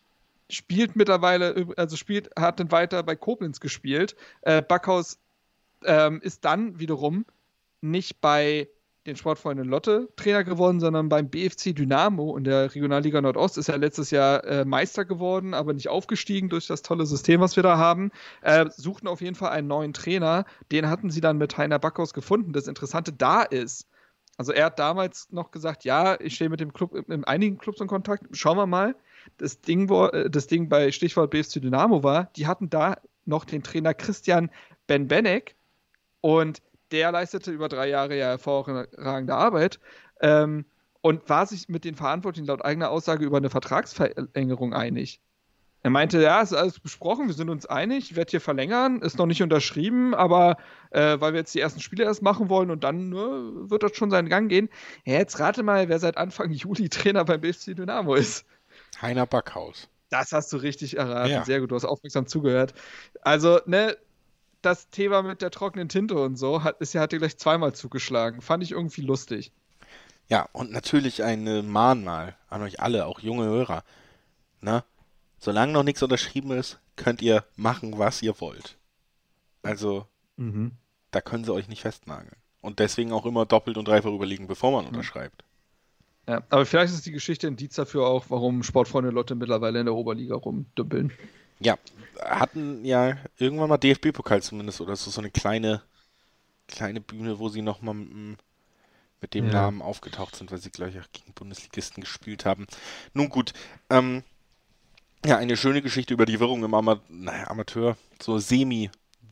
Spielt mittlerweile, also spielt, hat dann weiter bei Koblenz gespielt. Äh, Backhaus ähm, ist dann wiederum nicht bei den Sportfreunden Lotte Trainer geworden, sondern beim B F C Dynamo in der Regionalliga Nordost. Ist ja letztes Jahr äh, Meister geworden, aber nicht aufgestiegen durch das tolle System, was wir da haben. Äh, suchten auf jeden Fall einen neuen Trainer. Den hatten sie dann mit Heiner Backhaus gefunden. Das Interessante da ist, also er hat damals noch gesagt, ja, ich stehe mit dem Club, in einigen Clubs in Kontakt, schauen wir mal. Das Ding, wo, das Ding bei Stichwort B F C Dynamo war, die hatten da noch den Trainer Christian Benbenek Und der leistete über drei Jahre ja hervorragende Arbeit ähm, und war sich mit den Verantwortlichen laut eigener Aussage über eine Vertragsverlängerung einig. Er meinte, ja, ist alles besprochen, wir sind uns einig, ich werde hier verlängern, ist noch nicht unterschrieben, aber äh, weil wir jetzt die ersten Spiele erst machen wollen und dann ne, wird das schon seinen Gang gehen. Ja, jetzt rate mal, wer seit Anfang Juli Trainer beim B F C Dynamo ist. Heiner Backhaus. Das hast du richtig erraten, Ja. Sehr gut, du hast aufmerksam zugehört. Also, ne, das Thema mit der trockenen Tinte und so hat, ist ja, hat dir gleich zweimal zugeschlagen. Fand ich irgendwie lustig. Ja, und natürlich ein äh, Mahnmal an euch alle, auch junge Hörer. Ne? Solange noch nichts unterschrieben ist, könnt ihr machen, was ihr wollt. Also, Mhm. da können sie euch nicht festnageln. Und deswegen auch immer doppelt und dreifach überlegen, bevor man unterschreibt. Ja, aber vielleicht ist die Geschichte ein Indiz dafür auch, warum Sportfreunde Lotte mittlerweile in der Oberliga rumdümpeln. Ja, hatten ja irgendwann mal D F B-Pokal zumindest oder so, so eine kleine, kleine Bühne, wo sie nochmal mit, mit dem Ja. Namen aufgetaucht sind, weil sie gleich auch gegen Bundesligisten gespielt haben. Nun gut, ähm, ja, eine schöne Geschichte über die Wirrung im Ama naja, Amateur, so Semi,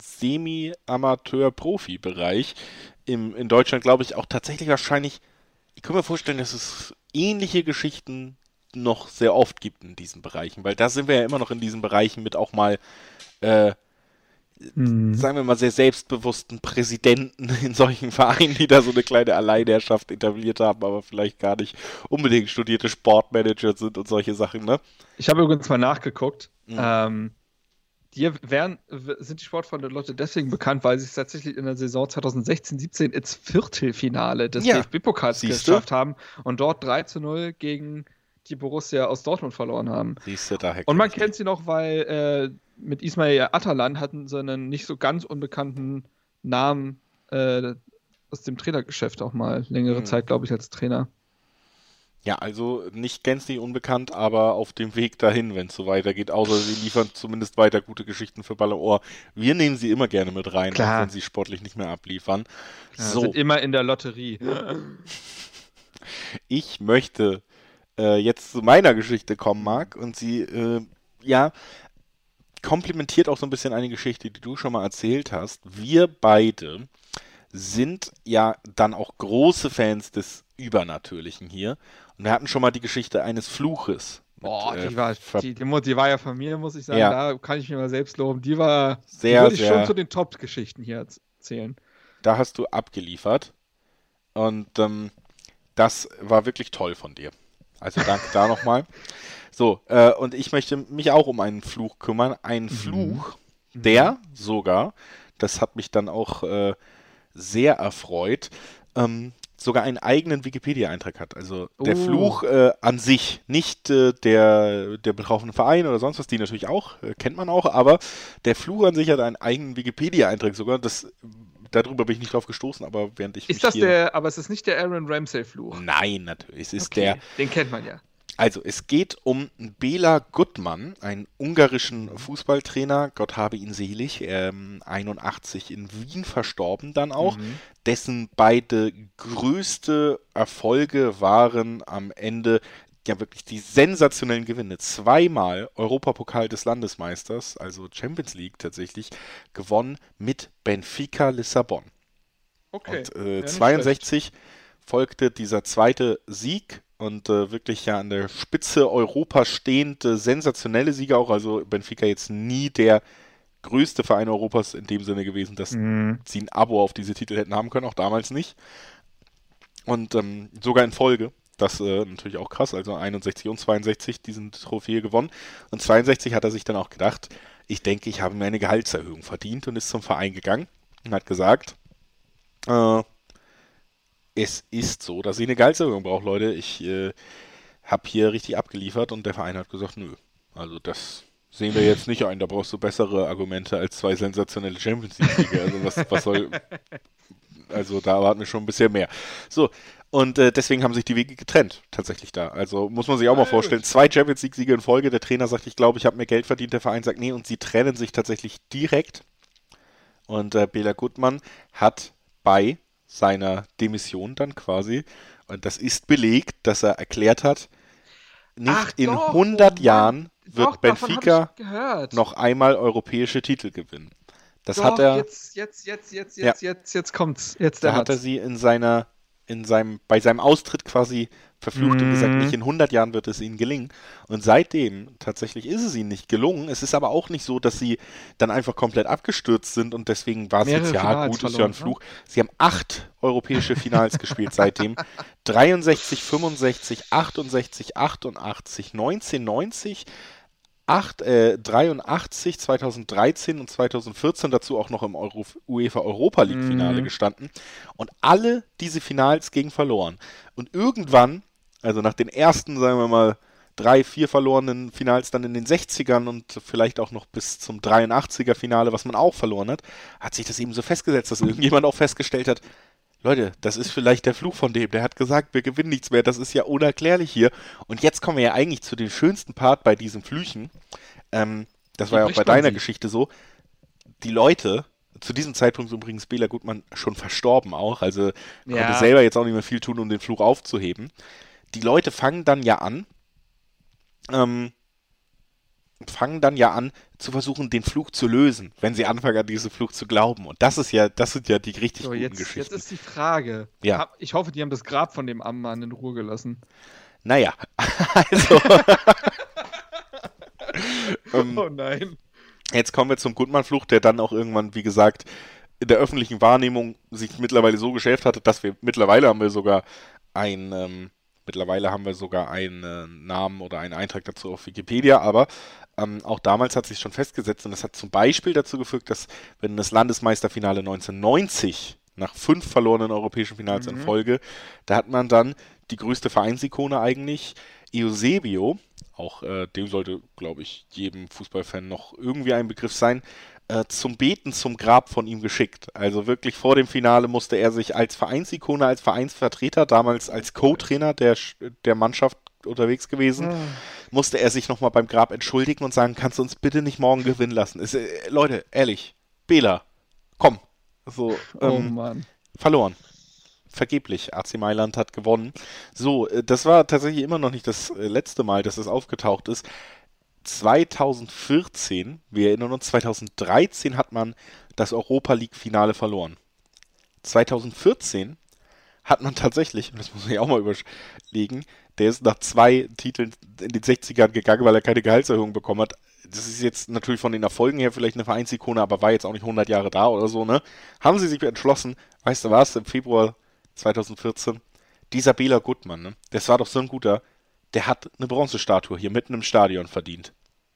Semi-Amateur-Profi-Bereich. Im, in Deutschland glaube ich auch tatsächlich wahrscheinlich, ich kann mir vorstellen, dass es ähnliche Geschichten noch sehr oft gibt in diesen Bereichen, weil da sind wir ja immer noch in diesen Bereichen mit auch mal, äh, sagen wir mal, sehr selbstbewussten Präsidenten in solchen Vereinen, die da so eine kleine Alleinherrschaft etabliert haben, aber vielleicht gar nicht unbedingt studierte Sportmanager sind und solche Sachen, ne? Ich habe übrigens mal nachgeguckt. Mhm. Ähm, die wären, sind die Sportfreunde Lotte deswegen bekannt, weil sie es tatsächlich in der Saison zwanzig sechzehn siebzehn ins Viertelfinale des Ja, D F B-Pokals siehste. geschafft haben und dort drei zu null gegen die Borussia aus Dortmund verloren haben. Siehst du, daher Und man kenn ich kennt sie noch, weil äh, mit Ismail Atalan hatten sie einen nicht so ganz unbekannten Namen äh, aus dem Trainergeschäft auch mal längere Mhm. Zeit, glaube ich, als Trainer. die. Ja, also nicht gänzlich unbekannt, aber auf dem Weg dahin, wenn es so weitergeht, außer sie liefern zumindest weiter gute Geschichten für Ball im Ohr. Wir nehmen sie immer gerne mit rein, Klar. auch wenn sie sportlich nicht mehr abliefern. Ja, so, Sind immer in der Lotterie. ich möchte äh, jetzt zu meiner Geschichte kommen, Marc, und sie, äh, ja, komplementiert auch so ein bisschen eine Geschichte, die du schon mal erzählt hast. Wir beide sind ja dann auch große Fans des Übernatürlichen hier. Und wir hatten schon mal die Geschichte eines Fluches. mit, Boah, äh, die war, Ver- die, die, mu- die war ja von mir, muss ich sagen. Ja. Da kann ich mir mal selbst loben. Die war, Sehr, die würde ich sehr- schon zu den Top-Geschichten hier erz- erzählen. Da hast du abgeliefert. Und ähm, das war wirklich toll von dir. Also danke da nochmal. So, äh, und ich möchte mich auch um einen Fluch kümmern. Einen Fluch, der sogar, das hat mich dann auch äh, sehr erfreut, ähm, sogar einen eigenen Wikipedia-Eintrag hat. Also der Oh. Fluch äh, an sich, nicht äh, der, der betroffene Verein oder sonst was, die natürlich auch, äh, kennt man auch, aber der Fluch an sich hat einen eigenen Wikipedia-Eintrag sogar. Das, darüber bin ich nicht drauf gestoßen, aber während ich mich Ist das hier... der, aber es ist nicht der Aaron Ramsey-Fluch. Nein, natürlich. Es ist Okay, der... Den kennt man ja. Also, es geht um Bela Gutmann, einen ungarischen Fußballtrainer, Gott habe ihn selig, ähm, einundachtzig in Wien verstorben dann auch, Mhm. dessen beide größte Erfolge waren am Ende ja wirklich die sensationellen Gewinne. Zweimal Europapokal des Landesmeisters, also Champions League tatsächlich, gewonnen mit Benfica Lissabon. Okay. Und äh, Ja, nicht zweiundsechzig folgte dieser zweite Sieg und äh, wirklich ja an der Spitze Europas stehende sensationelle Sieger auch. Also Benfica jetzt nie der größte Verein Europas in dem Sinne gewesen, dass Mhm. sie ein Abo auf diese Titel hätten haben können, auch damals nicht. Und ähm, sogar in Folge. Das äh, natürlich auch krass, also einundsechzig und zweiundsechzig diesen Trophäe gewonnen. Und zweiundsechzig hat er sich dann auch gedacht, ich denke, ich habe mir eine Gehaltserhöhung verdient und ist zum Verein gegangen und hat gesagt, äh, es ist so, dass ich eine Gehaltserhöhung brauche, Leute. Ich äh, habe hier richtig abgeliefert und der Verein hat gesagt, nö. Also das sehen wir jetzt nicht ein. Da brauchst du bessere Argumente als zwei sensationelle Champions League-Siege. Also was, was soll... Also da erwarten wir schon ein bisschen mehr. So, und äh, deswegen haben sich die Wege getrennt, tatsächlich da. Also muss man sich auch mal vorstellen, zwei Champions League-Siege in Folge. Der Trainer sagt, ich glaube, ich habe mehr Geld verdient. Der Verein sagt, nee, und sie trennen sich tatsächlich direkt. Und äh, Bela Gutmann hat bei seiner Demission dann quasi, und das ist belegt, dass er erklärt hat, nicht Ach in doch, hundert oh Mann. Jahren wird Doch, davon hab Benfica ich gehört. noch einmal europäische Titel gewinnen. Das Doch, hat er. Jetzt, jetzt, jetzt, jetzt, jetzt, ja. jetzt, jetzt kommt's. Jetzt der da hat er sie in seiner, in seinem, bei seinem Austritt quasi verflucht mm. und gesagt, nicht in hundert Jahren wird es ihnen gelingen. Und seitdem tatsächlich ist es ihnen nicht gelungen. Es ist aber auch nicht so, dass sie dann einfach komplett abgestürzt sind und deswegen war es jetzt, ja Finals gut, verloren, ist ja ein Fluch. Ne? Sie haben acht europäische Finals gespielt seitdem. dreiundsechzig, fünfundsechzig, achtundsechzig, achtundachtzig, neunzehnhundertneunzig, acht, äh, dreiundachtzig, zweitausenddreizehn und zweitausendvierzehn dazu auch noch im Euro, UEFA Europa League Finale mm. gestanden und alle diese Finals gegen verloren. Und irgendwann, also nach den ersten, sagen wir mal, drei, vier verlorenen Finals dann in den sechzigern und vielleicht auch noch bis zum dreiundachtziger Finale, was man auch verloren hat, hat sich das eben so festgesetzt, dass irgendjemand auch festgestellt hat, Leute, das ist vielleicht der Fluch von dem. Der hat gesagt, wir gewinnen nichts mehr. Das ist ja unerklärlich hier. Und jetzt kommen wir ja eigentlich zu dem schönsten Part bei diesen Flüchen. Ähm, das war ja auch bei deiner Geschichte so. Die Leute, zu diesem Zeitpunkt ist übrigens Bela Gutmann schon verstorben auch. Also ja. konnte selber jetzt auch nicht mehr viel tun, um den Fluch aufzuheben. Die Leute fangen dann ja an, ähm, fangen dann ja an, zu versuchen, den Fluch zu lösen, wenn sie anfangen, an diesen Fluch zu glauben. Und das ist ja, das sind ja die richtig so, guten jetzt, Geschichten. Jetzt ist die Frage. Ja. Ich hoffe, die haben das Grab von dem armen Mann in Ruhe gelassen. Naja, also. ähm, oh nein. Jetzt kommen wir zum Gutmann-Fluch, der dann auch irgendwann, wie gesagt, in der öffentlichen Wahrnehmung sich mittlerweile so geschärft hatte, dass wir mittlerweile haben wir sogar ein ähm, mittlerweile haben wir sogar einen äh, Namen oder einen Eintrag dazu auf Wikipedia, aber ähm, auch damals hat sich schon festgesetzt und das hat zum Beispiel dazu geführt, dass wenn das Landesmeisterfinale neunzehnhundertneunzig nach fünf verlorenen europäischen Finals mhm. in Folge, da hat man dann die größte Vereinsikone eigentlich, Eusebio, auch äh, dem sollte, glaube ich, jedem Fußballfan noch irgendwie ein Begriff sein, äh, zum Beten zum Grab von ihm geschickt. Also wirklich vor dem Finale musste er sich als Vereinsikone, als Vereinsvertreter, damals als Co-Trainer der, der Mannschaft unterwegs gewesen, ja. musste er sich nochmal beim Grab entschuldigen und sagen, kannst du uns bitte nicht morgen gewinnen lassen? Ist, äh, Leute, ehrlich, Bela, komm. So, ähm, oh Mann. Verloren. Vergeblich. A C Mailand hat gewonnen. So, das war tatsächlich immer noch nicht das letzte Mal, dass es aufgetaucht ist. zweitausendvierzehn, wir erinnern uns, zweitausenddreizehn hat man das Europa League Finale verloren. zweitausendvierzehn hat man tatsächlich, und das muss man ja auch mal überlegen, der ist nach zwei Titeln in den sechzigern gegangen, weil er keine Gehaltserhöhung bekommen hat. Das ist jetzt natürlich von den Erfolgen her vielleicht eine Vereinsikone, aber war jetzt auch nicht hundert Jahre da oder so, ne? Haben sie sich entschlossen, weißt du was, im Februar zweitausendvierzehn, dieser Bela Gutmann, ne? Das war doch so ein guter, der hat eine Bronzestatue hier mitten im Stadion verdient.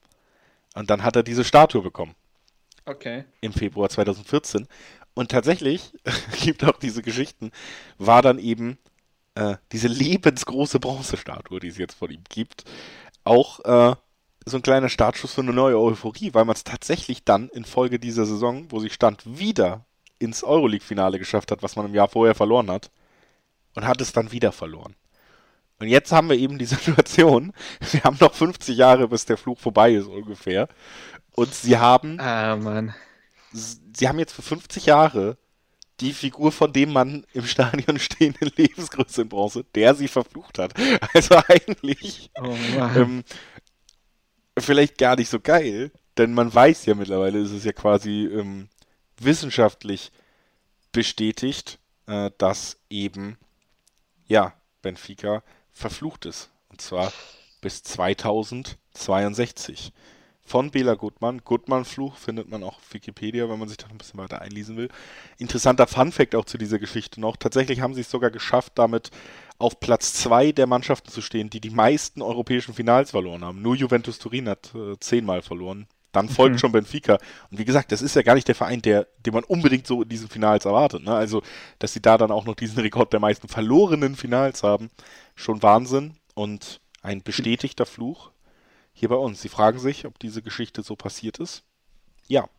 Und dann hat er diese Statue bekommen. Okay. Im Februar zweitausendvierzehn. Und tatsächlich, gibt auch diese Geschichten, war dann eben äh, diese lebensgroße Bronzestatue, die es jetzt von ihm gibt, auch äh, so ein kleiner Startschuss für eine neue Euphorie, weil man es tatsächlich dann in Folge dieser Saison, wo sie stand, wieder ins Euroleague-Finale geschafft hat, was man im Jahr vorher verloren hat. Und hat es dann wieder verloren. Und jetzt haben wir eben die Situation, wir haben noch fünfzig Jahre, bis der Fluch vorbei ist ungefähr. Und sie haben, ah, Mann. sie haben jetzt für fünfzig Jahre die Figur von dem Mann im Stadion stehenden Lebensgröße in Bronze, der sie verflucht hat. Also eigentlich oh, ähm, vielleicht gar nicht so geil, denn man weiß ja mittlerweile, ist es ja quasi ähm, wissenschaftlich bestätigt, äh, dass eben, ja, Benfica verflucht ist. Und zwar bis zweitausendzweiundsechzig. Von Bela Gutmann. Gutmann-Fluch findet man auch auf Wikipedia, wenn man sich da noch ein bisschen weiter einlesen will. Interessanter Funfact auch zu dieser Geschichte noch. Tatsächlich haben sie es sogar geschafft, damit auf Platz zwei der Mannschaften zu stehen, die die meisten europäischen Finals verloren haben. Nur Juventus Turin hat äh, zehnmal verloren. Dann folgt mhm. schon Benfica. Und wie gesagt, das ist ja gar nicht der Verein, der, den man unbedingt so in diesen Finals erwartet. Ne? Also, dass sie da dann auch noch diesen Rekord der meisten verlorenen Finals haben, schon Wahnsinn und ein bestätigter Fluch hier bei uns. Sie fragen sich, ob diese Geschichte so passiert ist. Ja.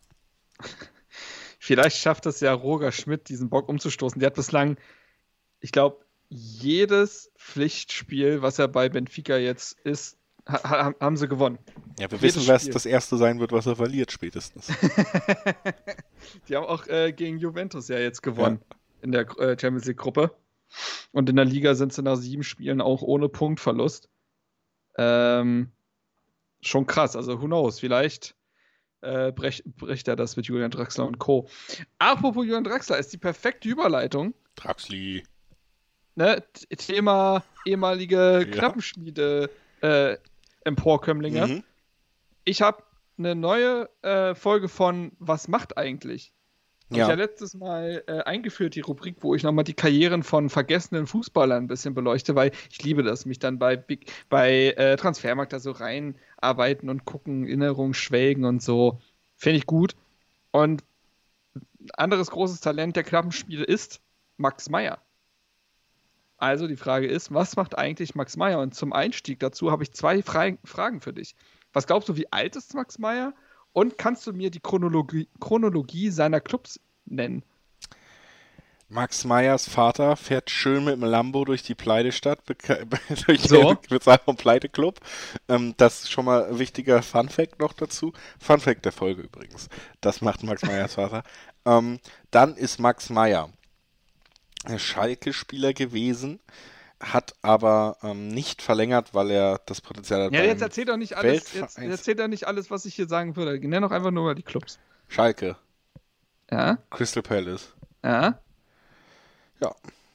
Vielleicht schafft es ja Roger Schmidt, diesen Bock umzustoßen. Der hat bislang, ich glaube, jedes Pflichtspiel, was er bei Benfica jetzt ist, ha- haben sie gewonnen. Ja, wir jedes wissen, was Spiel. Das erste sein wird, was er verliert spätestens. Die haben auch äh, gegen Juventus ja jetzt gewonnen ja. in der äh, Champions League Gruppe. Und in der Liga sind sie nach sieben Spielen auch ohne Punktverlust. Ähm, schon krass. Also who knows, vielleicht äh, brech, bricht er das mit Julian Draxler und Co. Apropos Julian Draxler, ist die perfekte Überleitung. Draxli. Ne? Thema ehemalige Ja. Knappenschmiede äh, Emporkömmlinge. Mhm. Ich habe eine neue äh, Folge von Was macht eigentlich? Hab Ja. ich ja letztes Mal äh, eingeführt, die Rubrik, wo ich nochmal die Karrieren von vergessenen Fußballern ein bisschen beleuchte, weil ich liebe das, mich dann bei, Big, bei äh, Transfermarkt da so reinarbeiten und gucken, Erinnerungen schwelgen und so. Finde ich gut. Und ein anderes großes Talent der Knappenspiele ist Max Meyer. Also die Frage ist, was macht eigentlich Max Meyer? Und zum Einstieg dazu habe ich zwei Fra- Fragen für dich. Was glaubst du, wie alt ist Max Meyer? Und kannst du mir die Chronologie, Chronologie seiner Clubs nennen? Max Meyers Vater fährt schön mit dem Lambo durch die Pleitestadt, beka- durch So. den Bezahlung vom Pleiteclub. Ähm, das ist schon mal ein wichtiger Funfact noch dazu. Funfact der Folge übrigens. Das macht Max Meyers Vater. Ähm, dann ist Max Meyer Schalke-Spieler gewesen, hat aber ähm, nicht verlängert, weil er das Potenzial hat. Ja, beim jetzt erzähl doch nicht alles, jetzt Weltvereins- erzähl doch nicht alles, was ich hier sagen würde. Nenn doch einfach nur mal die Clubs. Schalke, Ja, Crystal Palace. ja, Ja,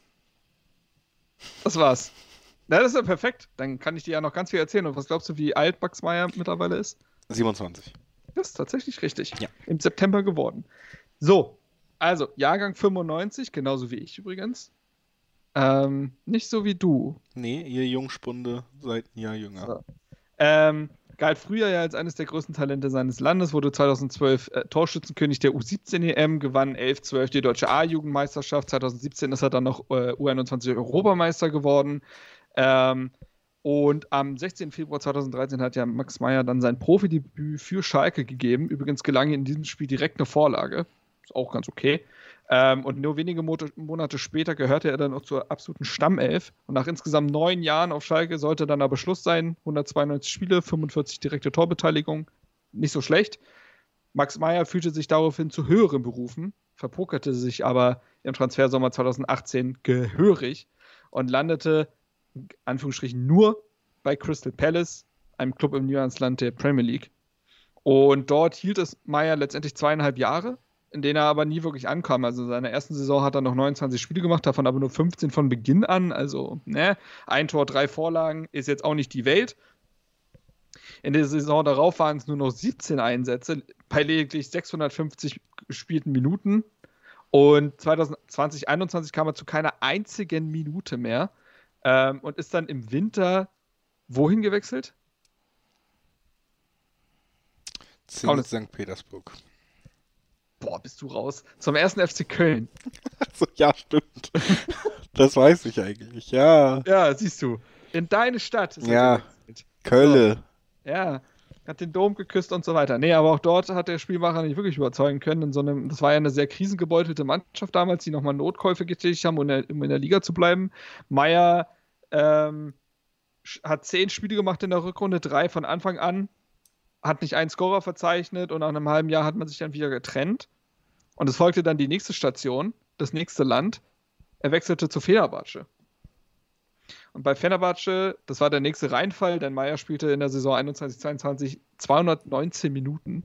das war's. Na, das ist ja perfekt. Dann kann ich dir ja noch ganz viel erzählen. Und was glaubst du, wie alt Max Meyer mittlerweile ist? siebenundzwanzig. Das ist tatsächlich richtig. Ja. Im September geworden. So, also Jahrgang fünfundneunzig, genauso wie ich übrigens. Ähm, nicht so wie du. Nee, ihr Jungspunde seid ein Jahr jünger. So. Ähm, galt früher ja als eines der größten Talente seines Landes, wurde zweitausendzwölf äh, Torschützenkönig der U siebzehn E M, gewann elf zwölf die deutsche A-Jugendmeisterschaft. zweitausendsiebzehn ist er dann noch äh, U einundzwanzig Europameister geworden. Ähm, und am sechzehnten Februar zweitausenddreizehn hat ja Max Meyer dann sein Profidebüt für Schalke gegeben. Übrigens gelang ihm in diesem Spiel direkt eine Vorlage. Ist auch ganz okay. Ähm, und nur wenige Mo- Monate später gehörte er dann auch zur absoluten Stammelf. Und nach insgesamt neun Jahren auf Schalke sollte dann aber Schluss sein. hundertzweiundneunzig Spiele, fünfundvierzig direkte Torbeteiligung. Nicht so schlecht. Max Meyer fühlte sich daraufhin zu höheren Berufen, verpokerte sich aber im Transfersommer zweitausendachtzehn gehörig und landete, in Anführungsstrichen, nur bei Crystal Palace, einem Club im Niemandsland der Premier League. Und dort hielt es Meyer letztendlich zweieinhalb Jahre, in denen er aber nie wirklich ankam. Also in seiner ersten Saison hat er noch neunundzwanzig Spiele gemacht, davon aber nur fünfzehn von Beginn an. Also, ne, ein Tor, drei Vorlagen, ist jetzt auch nicht die Welt. In der Saison darauf waren es nur noch siebzehn Einsätze bei lediglich sechshundertfünfzig gespielten Minuten. Und zweitausendzwanzig einundzwanzig kam er zu keiner einzigen Minute mehr ähm, und ist dann im Winter wohin gewechselt? Zenit Sankt Petersburg. Boah, bist du raus. Zum ersten F C Köln. Also, ja, stimmt. Das weiß ich eigentlich, ja. Ja, siehst du. In deine Stadt. ist er Ja. gewechselt. Kölle. Ja, hat den Dom geküsst und so weiter. Nee, aber auch dort hat der Spielmacher nicht wirklich überzeugen können. In so einem, das war ja eine sehr krisengebeutelte Mannschaft damals, die nochmal Notkäufe getätigt haben, um in der, um in der Liga zu bleiben. Meyer ähm, sch- hat zehn Spiele gemacht in der Rückrunde, drei von Anfang an, hat nicht einen Scorer verzeichnet und nach einem halben Jahr hat man sich dann wieder getrennt. Und es folgte dann die nächste Station, das nächste Land. Er wechselte zu Fenerbahce. Und bei Fenerbahce, das war der nächste Reinfall, denn Meyer spielte in der Saison einundzwanzig zweiundzwanzig zweihundertneunzehn Minuten.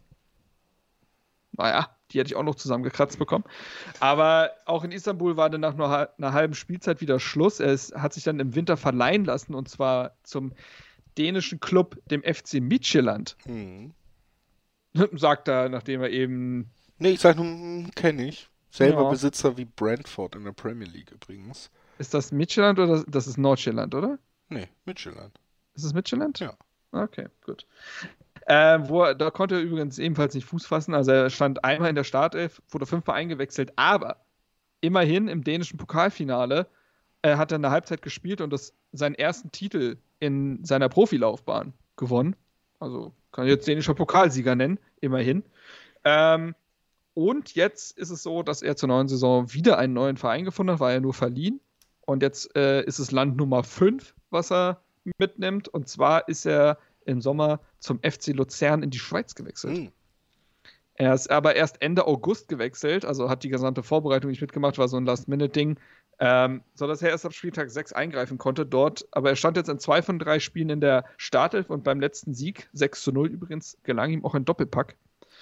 Naja, die hätte ich auch noch zusammengekratzt bekommen. Aber auch in Istanbul war dann nach nur ha- einer halben Spielzeit wieder Schluss. Er ist, hat sich dann im Winter verleihen lassen, und zwar zum dänischen Club, dem F C Midtjylland. Hm. Sagt er, nachdem er eben... Nee, ich sag nur, kenne ich. Selber Ja. Besitzer wie Brentford in der Premier League übrigens. Ist das Midtjylland oder das, das ist Nordjylland, oder? Nee, Midtjylland. Ist es Midtjylland? Ja. Okay, gut. Äh, wo er, da konnte er übrigens ebenfalls nicht Fuß fassen. Also er stand einmal in der Startelf, wurde fünfmal eingewechselt, aber immerhin im dänischen Pokalfinale äh, hat er eine Halbzeit gespielt und das, seinen ersten Titel in seiner Profilaufbahn gewonnen. Also kann ich jetzt dänischer Pokalsieger nennen, immerhin. Ähm, und jetzt ist es so, dass er zur neuen Saison wieder einen neuen Verein gefunden hat, war ja nur verliehen. Und jetzt äh, ist es Land Nummer fünf, was er mitnimmt. Und zwar ist er im Sommer zum F C Luzern in die Schweiz gewechselt. Hm. Er ist aber erst Ende August gewechselt, also hat die gesamte Vorbereitung nicht mitgemacht, war so ein Last-Minute-Ding, ähm, sodass er erst ab Spieltag sechs eingreifen konnte dort. Aber er stand jetzt in zwei von drei Spielen in der Startelf und beim letzten Sieg, sechs zu null übrigens, gelang ihm auch ein Doppelpack.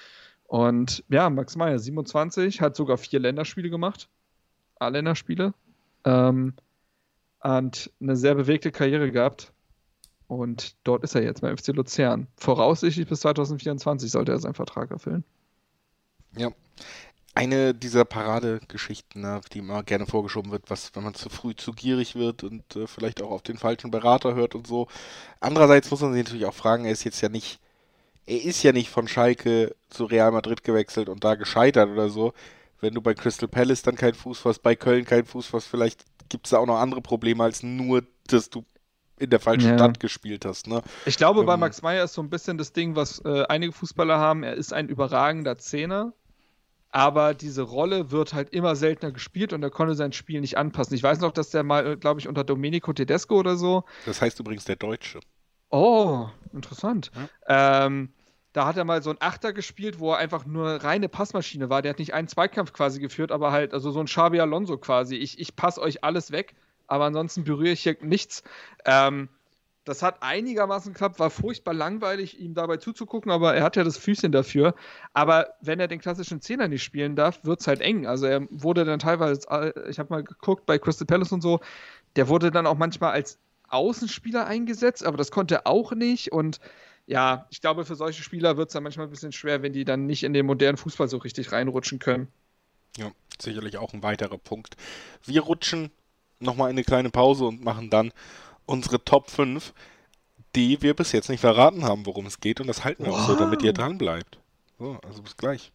Und ja, Max Meyer, siebenundzwanzig, hat sogar vier Länderspiele gemacht. A-Länderspiele. Ähm, und eine sehr bewegte Karriere gehabt. Und dort ist er jetzt beim F C Luzern. Voraussichtlich bis zwanzig vierundzwanzig sollte er seinen Vertrag erfüllen. Ja. Eine dieser Paradegeschichten, ne, die immer gerne vorgeschoben wird, was, wenn man zu früh zu gierig wird und äh, vielleicht auch auf den falschen Berater hört und so. Andererseits muss man sich natürlich auch fragen, er ist jetzt ja nicht, er ist ja nicht von Schalke zu Real Madrid gewechselt und da gescheitert oder so. Wenn du bei Crystal Palace dann keinen Fuß fasst, bei Köln keinen Fuß fasst, vielleicht gibt es da auch noch andere Probleme als nur, dass du in der falschen Ja. Stadt gespielt hast. Ne? Ich glaube, bei Ähm, Max Meyer ist so ein bisschen das Ding, was äh, einige Fußballer haben. Er ist ein überragender Zehner, aber diese Rolle wird halt immer seltener gespielt und er konnte sein Spiel nicht anpassen. Ich weiß noch, dass der mal, glaube ich, unter Domenico Tedesco oder so. Das heißt übrigens der Deutsche. Oh, interessant. Ähm, da hat er mal so einen Achter gespielt, wo er einfach nur reine Passmaschine war. Der hat nicht einen Zweikampf quasi geführt, aber halt, also so ein Xabi Alonso quasi. Ich, ich passe euch alles weg, aber ansonsten berühre ich hier nichts. Ähm, das hat einigermaßen geklappt, war furchtbar langweilig, ihm dabei zuzugucken, aber er hat ja das Füßchen dafür. Aber wenn er den klassischen Zehner nicht spielen darf, wird es halt eng. Also er wurde dann teilweise, ich habe mal geguckt bei Crystal Palace und so, der wurde dann auch manchmal als Außenspieler eingesetzt, aber das konnte er auch nicht. Und ja, ich glaube, für solche Spieler wird es dann manchmal ein bisschen schwer, wenn die dann nicht in den modernen Fußball so richtig reinrutschen können. Ja, sicherlich auch ein weiterer Punkt. Wir rutschen nochmal in eine kleine Pause und machen dann unsere Top fünf, die wir bis jetzt nicht verraten haben, worum es geht. Und das halten wir auch so, damit ihr dran bleibt. So, also bis gleich.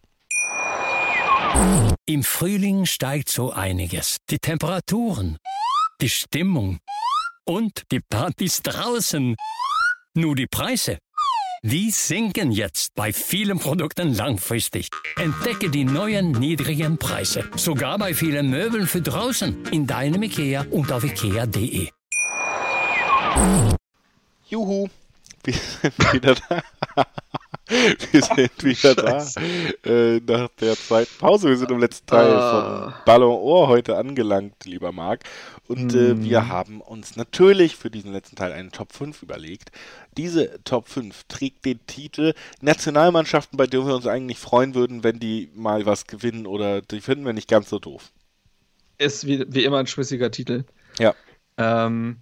Im Frühling steigt so einiges. Die Temperaturen, die Stimmung und die Partys draußen. Nur die Preise, die sinken jetzt bei vielen Produkten langfristig. Entdecke die neuen niedrigen Preise. Sogar bei vielen Möbeln für draußen. In deinem IKEA und auf ikea punkt de. Juhu, wir sind wieder da. Wir sind wieder da äh, nach der zweiten Pause. Wir sind im letzten Teil Ah. von Ballon Ohr heute angelangt, lieber Marc. Und äh, Mm. wir haben uns natürlich für diesen letzten Teil eine Top fünf überlegt. Diese Top fünf trägt den Titel Nationalmannschaften, bei denen wir uns eigentlich freuen würden, wenn die mal was gewinnen, oder die finden wir nicht ganz so doof. Ist wie, wie immer ein schmissiger Titel. Ja. Ähm,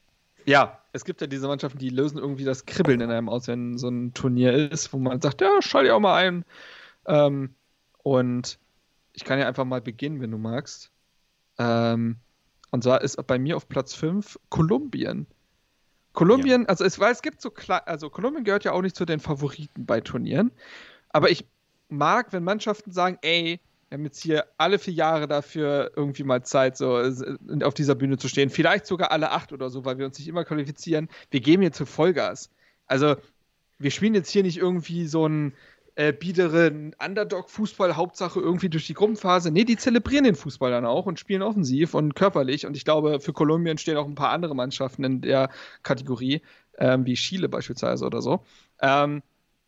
ja, es gibt ja diese Mannschaften, die lösen irgendwie das Kribbeln in einem aus, wenn so ein Turnier ist, wo man sagt, ja, schalte ich auch mal ein. Ähm, und ich kann ja einfach mal beginnen, wenn du magst. Ähm, und zwar ist bei mir auf Platz fünf Kolumbien. Kolumbien, also es, weil es gibt so klar, also Kolumbien gehört ja auch nicht zu den Favoriten bei Turnieren. Aber ich mag, wenn Mannschaften sagen, ey, wir haben jetzt hier alle vier Jahre dafür irgendwie mal Zeit, so äh, auf dieser Bühne zu stehen. Vielleicht sogar alle acht oder so, weil wir uns nicht immer qualifizieren. Wir geben jetzt zu Vollgas. Also, wir spielen jetzt hier nicht irgendwie so einen äh, biederen Underdog-Fußball, Hauptsache irgendwie durch die Gruppenphase. Nee, die zelebrieren den Fußball dann auch und spielen offensiv und körperlich. Und ich glaube, für Kolumbien stehen auch ein paar andere Mannschaften in der Kategorie, ähm, wie Chile beispielsweise oder so. Ähm,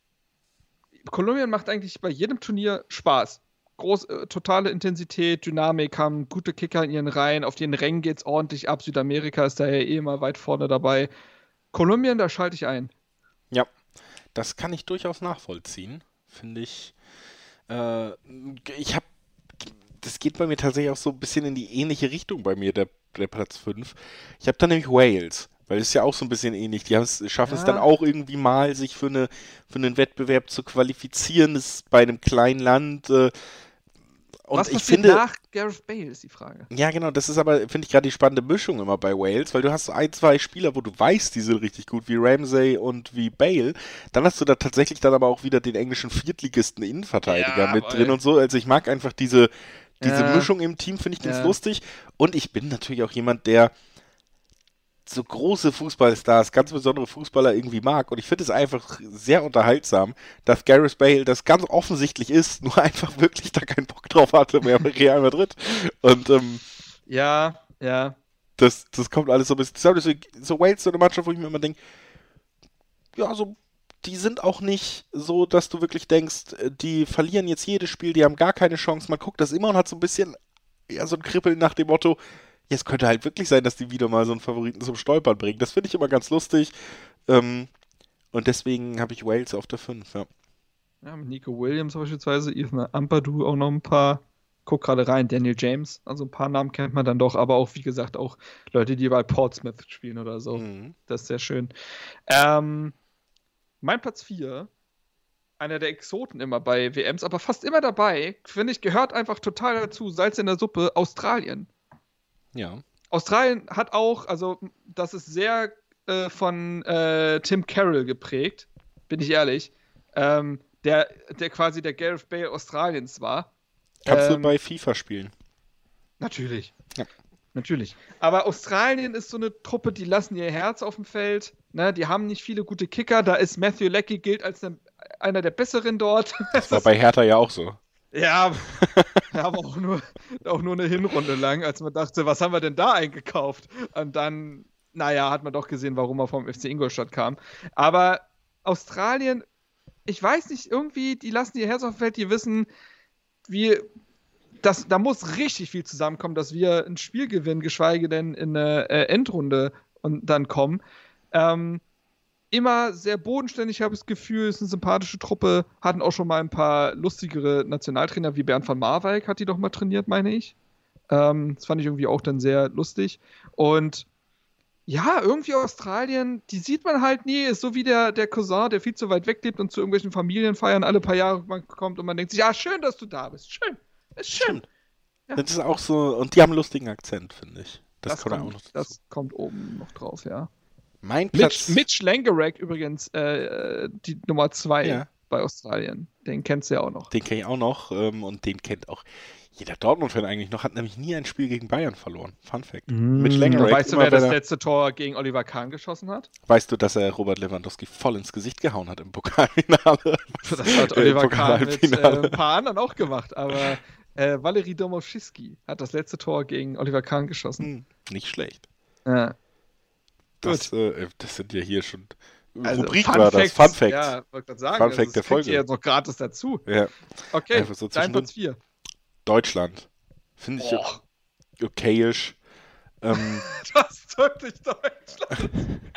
Kolumbien macht eigentlich bei jedem Turnier Spaß. Groß, äh, totale Intensität, Dynamik, haben gute Kicker in ihren Reihen, auf den Rängen geht's ordentlich ab. Südamerika ist da ja eh immer weit vorne dabei. Kolumbien, da schalte ich ein. Ja, das kann ich durchaus nachvollziehen, finde ich. Äh, ich habe, das geht bei mir tatsächlich auch so ein bisschen in die ähnliche Richtung bei mir, der, der Platz fünf. Ich habe da nämlich Wales, weil es ist ja auch so ein bisschen ähnlich. Die schaffen es Ja. dann auch irgendwie mal, sich für, eine, für einen Wettbewerb zu qualifizieren. Das ist bei einem kleinen Land. Äh, und Was ich passiert finde, nach Gareth Bale, ist die Frage. ja, genau, das ist aber, finde ich, gerade die spannende Mischung immer bei Wales, weil du hast so ein, zwei Spieler, wo du weißt, die sind richtig gut, wie Ramsey und wie Bale. Dann hast du da tatsächlich dann aber auch wieder den englischen Viertligisten Innenverteidiger Ja, mit voll. drin und so. Also ich mag einfach diese, diese Ja. Mischung im Team, finde ich ganz Ja. lustig. Und ich bin natürlich auch jemand, der so große Fußballstars, ganz besondere Fußballer irgendwie mag. Und ich finde es einfach sehr unterhaltsam, dass Gareth Bale das ganz offensichtlich ist, nur einfach wirklich da keinen Bock drauf hatte mehr bei Real Madrid. Und ähm, Ja, ja. das, das kommt alles so ein bisschen zusammen. Deswegen, so Wales, so eine Mannschaft, wo ich mir immer denke, ja, so, die sind auch nicht so, dass du wirklich denkst, die verlieren jetzt jedes Spiel, die haben gar keine Chance. Man guckt das immer und hat so ein bisschen, ja, so ein Kribbeln nach dem Motto, ja, es könnte halt wirklich sein, dass die wieder mal so einen Favoriten zum Stolpern bringen. Das finde ich immer ganz lustig. Ähm, und deswegen habe ich Wales auf der fünf, ja. Ja, mit Nico Williams beispielsweise, Ethan Ampadu auch noch ein paar. Guck gerade rein, Daniel James, also ein paar Namen kennt man dann doch, aber auch, wie gesagt, auch Leute, die bei Portsmouth spielen oder so. Mhm. Das ist sehr schön. Ähm, mein Platz vier, einer der Exoten immer bei W Ms, aber fast immer dabei, finde ich, gehört einfach total dazu, Salz in der Suppe, Australien. Ja. Australien hat auch, also das ist sehr äh, von äh, Tim Carroll geprägt, bin ich ehrlich, ähm, der, der quasi der Gareth Bale Australiens war. Kannst ähm, du bei FIFA spielen? Natürlich. Ja. Natürlich. Aber Australien ist so eine Truppe, die lassen ihr Herz auf dem Feld. Ne? Die haben nicht viele gute Kicker. Da ist Matthew Leckie, gilt als ne, einer der Besseren dort. Das war bei Hertha ja auch so. Ja, aber auch nur, auch nur eine Hinrunde lang, als man dachte, was haben wir denn da eingekauft? Und dann, naja, hat man doch gesehen, warum er vom F C Ingolstadt kam. Aber Australien, ich weiß nicht, irgendwie, die lassen ihr Herz auf dem Feld, die wissen, wie, das, da muss richtig viel zusammenkommen, dass wir ein Spiel gewinnen, geschweige denn in eine äh, Endrunde und dann kommen. Ähm, immer sehr bodenständig, habe ich das Gefühl, ist eine sympathische Truppe, hatten auch schon mal ein paar lustigere Nationaltrainer, wie Bernd van Marwijk hat die doch mal trainiert, meine ich. Ähm, das fand ich irgendwie auch dann sehr lustig. Und ja, irgendwie Australien, die sieht man halt nie, ist so wie der, der Cousin, der viel zu weit weg lebt und zu irgendwelchen Familienfeiern alle paar Jahre kommt und man denkt sich, ja, schön, dass du da bist, schön, ist schön. Ja. Das ist auch so, und die haben einen lustigen Akzent, finde ich. Das, das, kommt, kommt, auch noch dazu. Das kommt oben noch drauf, ja. Mein Platz... Mitch, Mitch Langerak übrigens, äh, die Nummer zwei ja. bei Australien. Den kennst du ja auch noch. Den kenne ich auch noch ähm, und den kennt auch jeder Dortmund-Fan eigentlich noch, hat nämlich nie ein Spiel gegen Bayern verloren. Fun Fact. Mm, Mitch Langerak. Weißt du, wer das letzte Tor gegen Oliver Kahn geschossen hat? Weißt du, dass er Robert Lewandowski voll ins Gesicht gehauen hat im Pokalfinale? Das hat Oliver Kahn mit äh, ein paar anderen auch gemacht, aber äh, Valery Domowski hat das letzte Tor gegen Oliver Kahn geschossen. Hm, nicht schlecht. Ja. Das, äh, das sind ja hier schon... Also Rubrik Fun war Facts, das. Fun Fact. Ja, wollte gerade sagen. Fun also Fact der Folge. Ihr jetzt noch gratis dazu. Ja. Okay, so dein Platz vier. Deutschland. Finde ich oh. okayisch. Ähm, das ist wirklich Deutschland.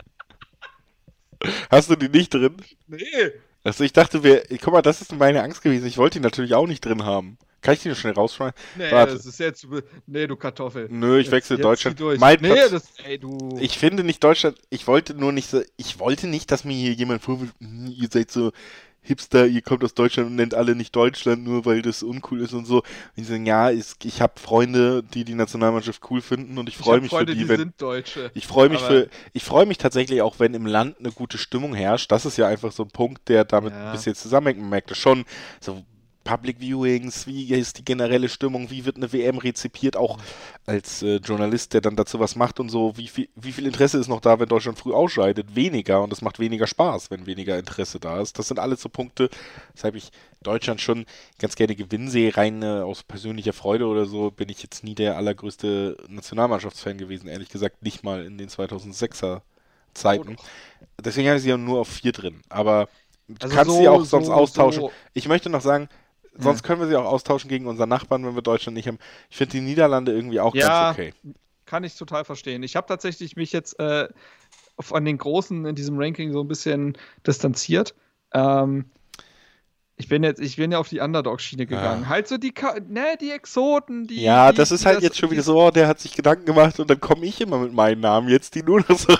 Hast du die nicht drin? Nee. Also ich dachte, wir, guck mal, das ist meine Angst gewesen. Ich wollte die natürlich auch nicht drin haben. Kann ich die noch schnell rausschneiden? Nee, Warte. das ist jetzt... Nee, du Kartoffel. Nö, ich wechsle jetzt, Deutschland. Jetzt mein nee, Platz, das... Ey, du... Ich finde nicht Deutschland... Ich wollte nur nicht so... Ich wollte nicht, dass mir hier jemand vorwirft, ihr seid so Hipster, ihr kommt aus Deutschland und nennt alle nicht Deutschland, nur weil das uncool ist und so. Und ich sage, ja, ist, ich habe Freunde, die die Nationalmannschaft cool finden und ich freue mich Freunde, für die, die wenn... sind Deutsche. Ich freue mich für... Ich freue mich tatsächlich auch, wenn im Land eine gute Stimmung herrscht. Das ist ja einfach so ein Punkt, der damit ja. ein bisschen zusammenhängt. Man merkt das schon. So... Public Viewings, wie ist die generelle Stimmung, wie wird eine W M rezipiert, auch als äh, Journalist, der dann dazu was macht und so, wie viel, wie viel Interesse ist noch da, wenn Deutschland früh ausscheidet? Weniger, und das macht weniger Spaß, wenn weniger Interesse da ist. Das sind alles so Punkte, weshalb ich Deutschland schon ganz gerne gewinnen sehe, rein äh, aus persönlicher Freude oder so, bin ich jetzt nie der allergrößte Nationalmannschaftsfan gewesen, ehrlich gesagt, nicht mal in den zweitausendsechser Zeiten. Oh, deswegen habe ich sie ja nur auf vier drin, aber du also kannst so, sie auch sonst so, austauschen. So. Ich möchte noch sagen, sonst ja. können wir sie auch austauschen gegen unseren Nachbarn, wenn wir Deutschland nicht haben. Ich finde die Niederlande irgendwie auch ja, ganz okay. Kann ich total verstehen. Ich habe tatsächlich mich jetzt äh, von den Großen in diesem Ranking so ein bisschen distanziert. Ähm, ich bin jetzt, ich bin ja auf die Underdog-Schiene gegangen. Ja. Halt so die, ne, die Exoten, die. Ja, die, das ist die halt das, jetzt schon wieder so, oh, der hat sich Gedanken gemacht und dann komme ich immer mit meinen Namen jetzt, die nur noch so.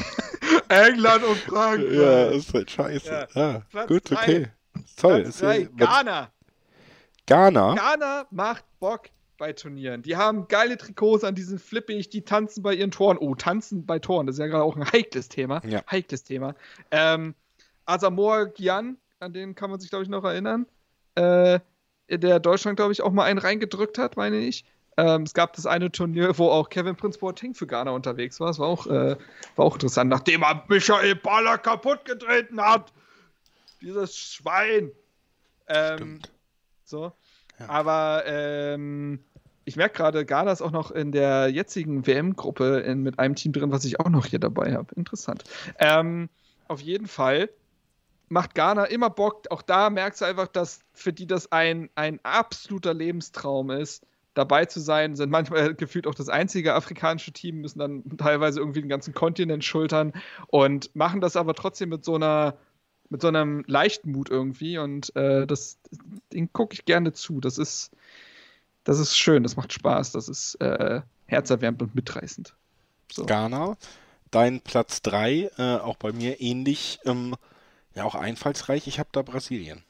England und Frankreich. Ja, ist halt scheiße. Ja, ja gut, drei. Okay. Toll. Platz drei. Ghana. Ghana? Ghana macht Bock bei Turnieren. Die haben geile Trikots an, die sind flippig, die tanzen bei ihren Toren. Oh, tanzen bei Toren, das ist ja gerade auch ein heikles Thema. Ja. Heikles Thema. Ähm, Asamoah Gyan, an den kann man sich, glaube ich, noch erinnern. Äh, der Deutschland, glaube ich, auch mal einen reingedrückt hat, meine ich. Ähm, es gab das eine Turnier, wo auch Kevin Prince Boateng für Ghana unterwegs war. Das war auch, äh, war auch interessant, nachdem er Michael Ballack kaputt getreten hat. Dieses Schwein. Ähm, so. Ja. Aber ähm, ich merke gerade, Ghana ist auch noch in der jetzigen W M-Gruppe in, mit einem Team drin, was ich auch noch hier dabei habe. Interessant. Ähm, auf jeden Fall macht Ghana immer Bock. Auch da merkst du einfach, dass für die das ein, ein absoluter Lebenstraum ist, dabei zu sein. Sind manchmal gefühlt auch das einzige afrikanische Team, müssen dann teilweise irgendwie den ganzen Kontinent schultern und machen das aber trotzdem mit so einer mit so einem leichten Mut irgendwie und äh, das, den gucke ich gerne zu. Das ist, das ist schön, das macht Spaß, das ist äh, herzerwärmend und mitreißend. So. Ghana, dein Platz drei, äh, auch bei mir ähnlich, ähm, ja auch einfallsreich, ich habe da Brasilien.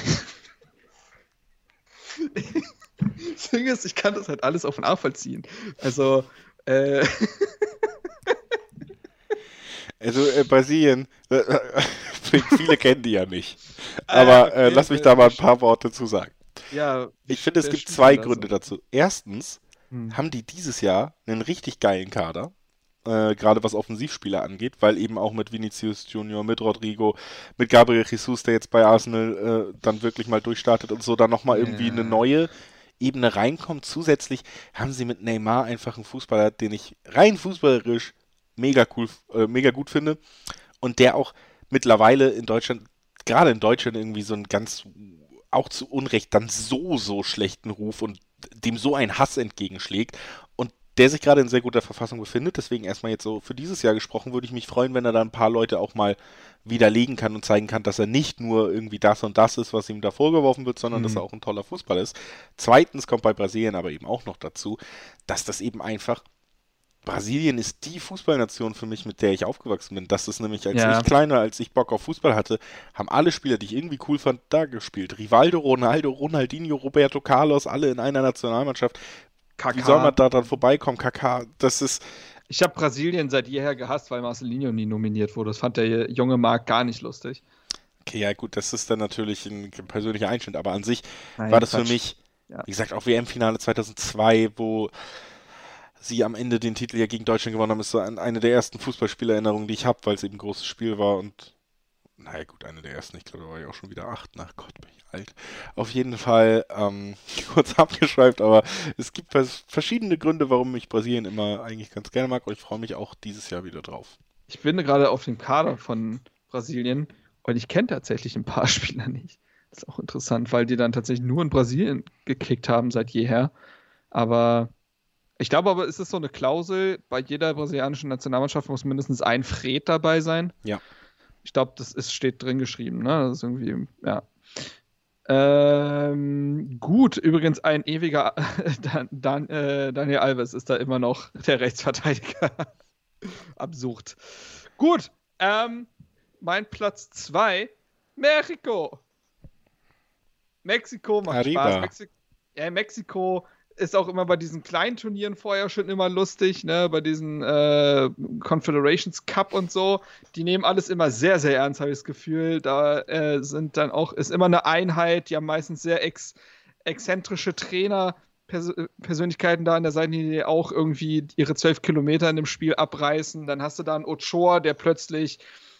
Das Ding ist, ich kann das halt alles auf nachvollziehen. Also, äh... Also äh, Brasilien, äh, viele kennen die ja nicht. Aber äh, lass mich da mal ein paar Worte zu sagen. Ja, ich finde, es gibt zwei Gründe dazu. Erstens hm. haben die dieses Jahr einen richtig geilen Kader, äh, gerade was Offensivspieler angeht, weil eben auch mit Vinicius Junior, mit Rodrigo, mit Gabriel Jesus, der jetzt bei Arsenal äh, dann wirklich mal durchstartet und so, dann nochmal ja. irgendwie eine neue Ebene reinkommt. Zusätzlich haben sie mit Neymar einfach einen Fußballer, den ich rein fußballerisch mega cool, äh, mega gut finde und der auch mittlerweile in Deutschland, gerade in Deutschland irgendwie so einen ganz, auch zu Unrecht, dann so, so schlechten Ruf und dem so ein Hass entgegenschlägt und der sich gerade in sehr guter Verfassung befindet. Deswegen erstmal jetzt so für dieses Jahr gesprochen, würde ich mich freuen, wenn er da ein paar Leute auch mal widerlegen kann und zeigen kann, dass er nicht nur irgendwie das und das ist, was ihm da vorgeworfen wird, sondern mhm. dass er auch ein toller Fußballer ist. Zweitens kommt bei Brasilien aber eben auch noch dazu, dass das eben einfach Brasilien ist die Fußballnation für mich, mit der ich aufgewachsen bin. Das ist nämlich, als ja. ich kleiner, als ich Bock auf Fußball hatte, haben alle Spieler, die ich irgendwie cool fand, da gespielt. Rivaldo, Ronaldo, Ronaldinho, Roberto Carlos, alle in einer Nationalmannschaft. Kaká. Wie soll man da dran vorbeikommen? Kaká, das ist... Ich habe Brasilien seit jeher gehasst, weil Marcelinho nie nominiert wurde. Das fand der junge Marc gar nicht lustig. Okay, ja gut, das ist dann natürlich ein persönlicher Einschnitt, aber an sich Nein, war das Quatsch. Für mich, ja. wie gesagt, auch W M-Finale zweitausendzwei, wo sie am Ende den Titel ja gegen Deutschland gewonnen haben, ist so eine der ersten Fußballspielerinnerungen, die ich habe, weil es eben ein großes Spiel war und naja gut, eine der ersten, ich glaube, da war ich auch schon wieder acht, nach Gott, bin ich alt. Auf jeden Fall, ähm, kurz abgeschweift, aber es gibt verschiedene Gründe, warum ich Brasilien immer eigentlich ganz gerne mag und ich freue mich auch dieses Jahr wieder drauf. Ich bin gerade auf dem Kader von Brasilien und ich kenne tatsächlich ein paar Spieler nicht. Das ist auch interessant, weil die dann tatsächlich nur in Brasilien gekickt haben seit jeher, aber ich glaube aber, ist es so eine Klausel, bei jeder brasilianischen Nationalmannschaft muss mindestens ein Fred dabei sein. Ja. Ich glaube, das ist, steht drin geschrieben, ne? Das ist irgendwie, ja. Ähm, gut, übrigens ein ewiger Dan, Dan, äh, Daniel Alves ist da immer noch der Rechtsverteidiger. Absurd. Gut, ähm, mein Platz zwei, Mexiko. Mexiko macht Arriba. Spaß. Mexi- ja, Mexiko ist auch immer bei diesen kleinen Turnieren vorher schon immer lustig, ne, bei diesen äh, Confederations Cup und so. Die nehmen alles immer sehr, sehr ernst, habe ich das Gefühl. Da äh, sind dann auch, ist immer eine Einheit, die haben meistens sehr ex- exzentrische Trainer, Pers- Persönlichkeiten da an der Seite, die auch irgendwie ihre zwölf Kilometer in dem Spiel abreißen. Dann hast du da einen Ochoa, der plötzlich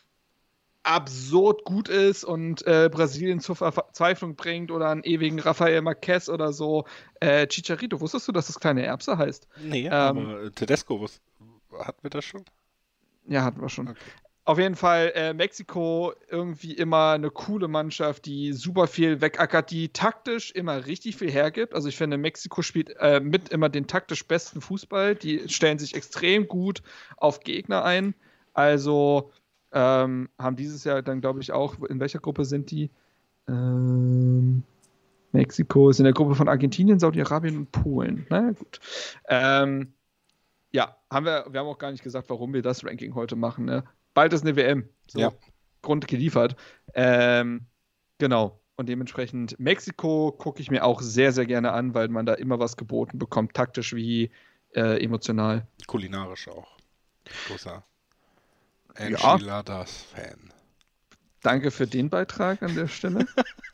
absurd gut ist und äh, Brasilien zur Verzweiflung bringt oder einen ewigen Rafael Marquez oder so. Äh, Chicharito, wusstest du, dass das kleine Erbse heißt? Nee, ähm, aber Tedesco, was, hatten wir das schon? Ja, hatten wir schon. Okay. Auf jeden Fall äh, Mexiko irgendwie immer eine coole Mannschaft, die super viel wegackert, die taktisch immer richtig viel hergibt. Also ich finde, Mexiko spielt äh, mit immer den taktisch besten Fußball. Die stellen sich extrem gut auf Gegner ein. Also Ähm, haben dieses Jahr dann, glaube ich, auch, in welcher Gruppe sind die? Ähm, Mexiko ist in der Gruppe von Argentinien, Saudi-Arabien und Polen. Na gut. Ähm, ja, haben wir, wir haben auch gar nicht gesagt, warum wir das Ranking heute machen. Ne? Bald ist eine W M. So, ja. Grund geliefert. Ähm, genau. Und dementsprechend Mexiko gucke ich mir auch sehr, sehr gerne an, weil man da immer was geboten bekommt, taktisch wie äh, emotional. Kulinarisch auch. Großer Enchiladas-Fan. Ja. Danke für den Beitrag an der Stelle.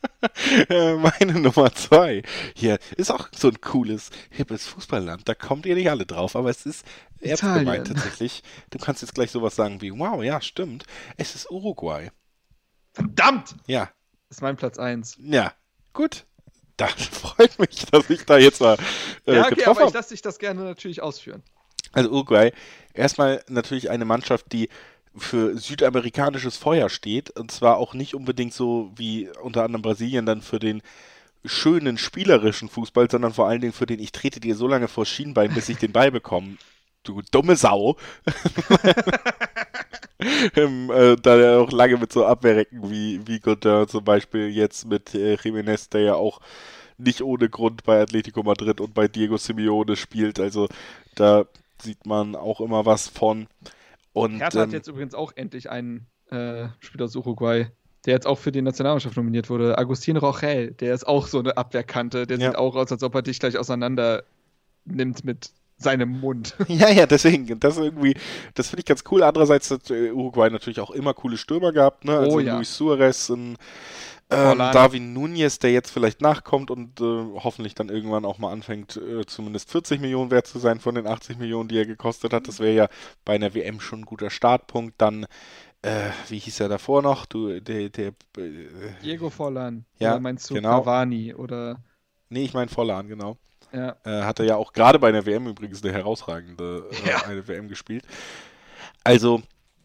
Meine Nummer zwei. Hier ist auch so ein cooles, hippes Fußballland. Da kommt ihr nicht alle drauf, aber es ist ernst gemeint tatsächlich. Du kannst jetzt gleich sowas sagen wie, wow, ja, stimmt. Es ist Uruguay. Verdammt! Ja. Das ist mein Platz eins. Ja, gut. Das freut mich, dass ich da jetzt mal äh, ja, okay, getroffen aber ich lasse dich das gerne natürlich ausführen. Also Uruguay, erstmal natürlich eine Mannschaft, die für südamerikanisches Feuer steht und zwar auch nicht unbedingt so wie unter anderem Brasilien dann für den schönen spielerischen Fußball, sondern vor allen Dingen für den ich trete dir so lange vor Schienbein, bis ich den Ball bekomme. Du dumme Sau. ähm, äh, da er auch lange mit so Abwehrrecken wie, wie Godin zum Beispiel jetzt mit äh, Jiménez, der ja auch nicht ohne Grund bei Atletico Madrid und bei Diego Simeone spielt. Also da sieht man auch immer was von. Und, Hertha ähm, hat jetzt übrigens auch endlich einen äh, Spieler aus Uruguay, der jetzt auch für die Nationalmannschaft nominiert wurde. Agustin Rogel, der ist auch so eine Abwehrkante. Der Ja. sieht auch aus, als ob er dich gleich auseinander nimmt mit seinem Mund. Ja, ja, deswegen, das irgendwie, das finde ich ganz cool. Andererseits hat äh, Uruguay natürlich auch immer coole Stürmer gehabt, ne? Also Oh ja. Luis Suarez, ein ähm, Forlan. Darwin Núñez, der jetzt vielleicht nachkommt und äh, hoffentlich dann irgendwann auch mal anfängt, äh, zumindest vierzig Millionen wert zu sein von den achtzig Millionen, die er gekostet hat. Das wäre ja bei einer W M schon ein guter Startpunkt. Dann, äh, wie hieß er davor noch? Du, der, der, äh, Diego Forlan. Ja, Oder meinst du genau. Cavani? Oder, nee, ich meine Forlan, genau. ja. Äh, hat er ja auch gerade bei einer W M übrigens eine herausragende äh, Ja. eine W M gespielt. Also,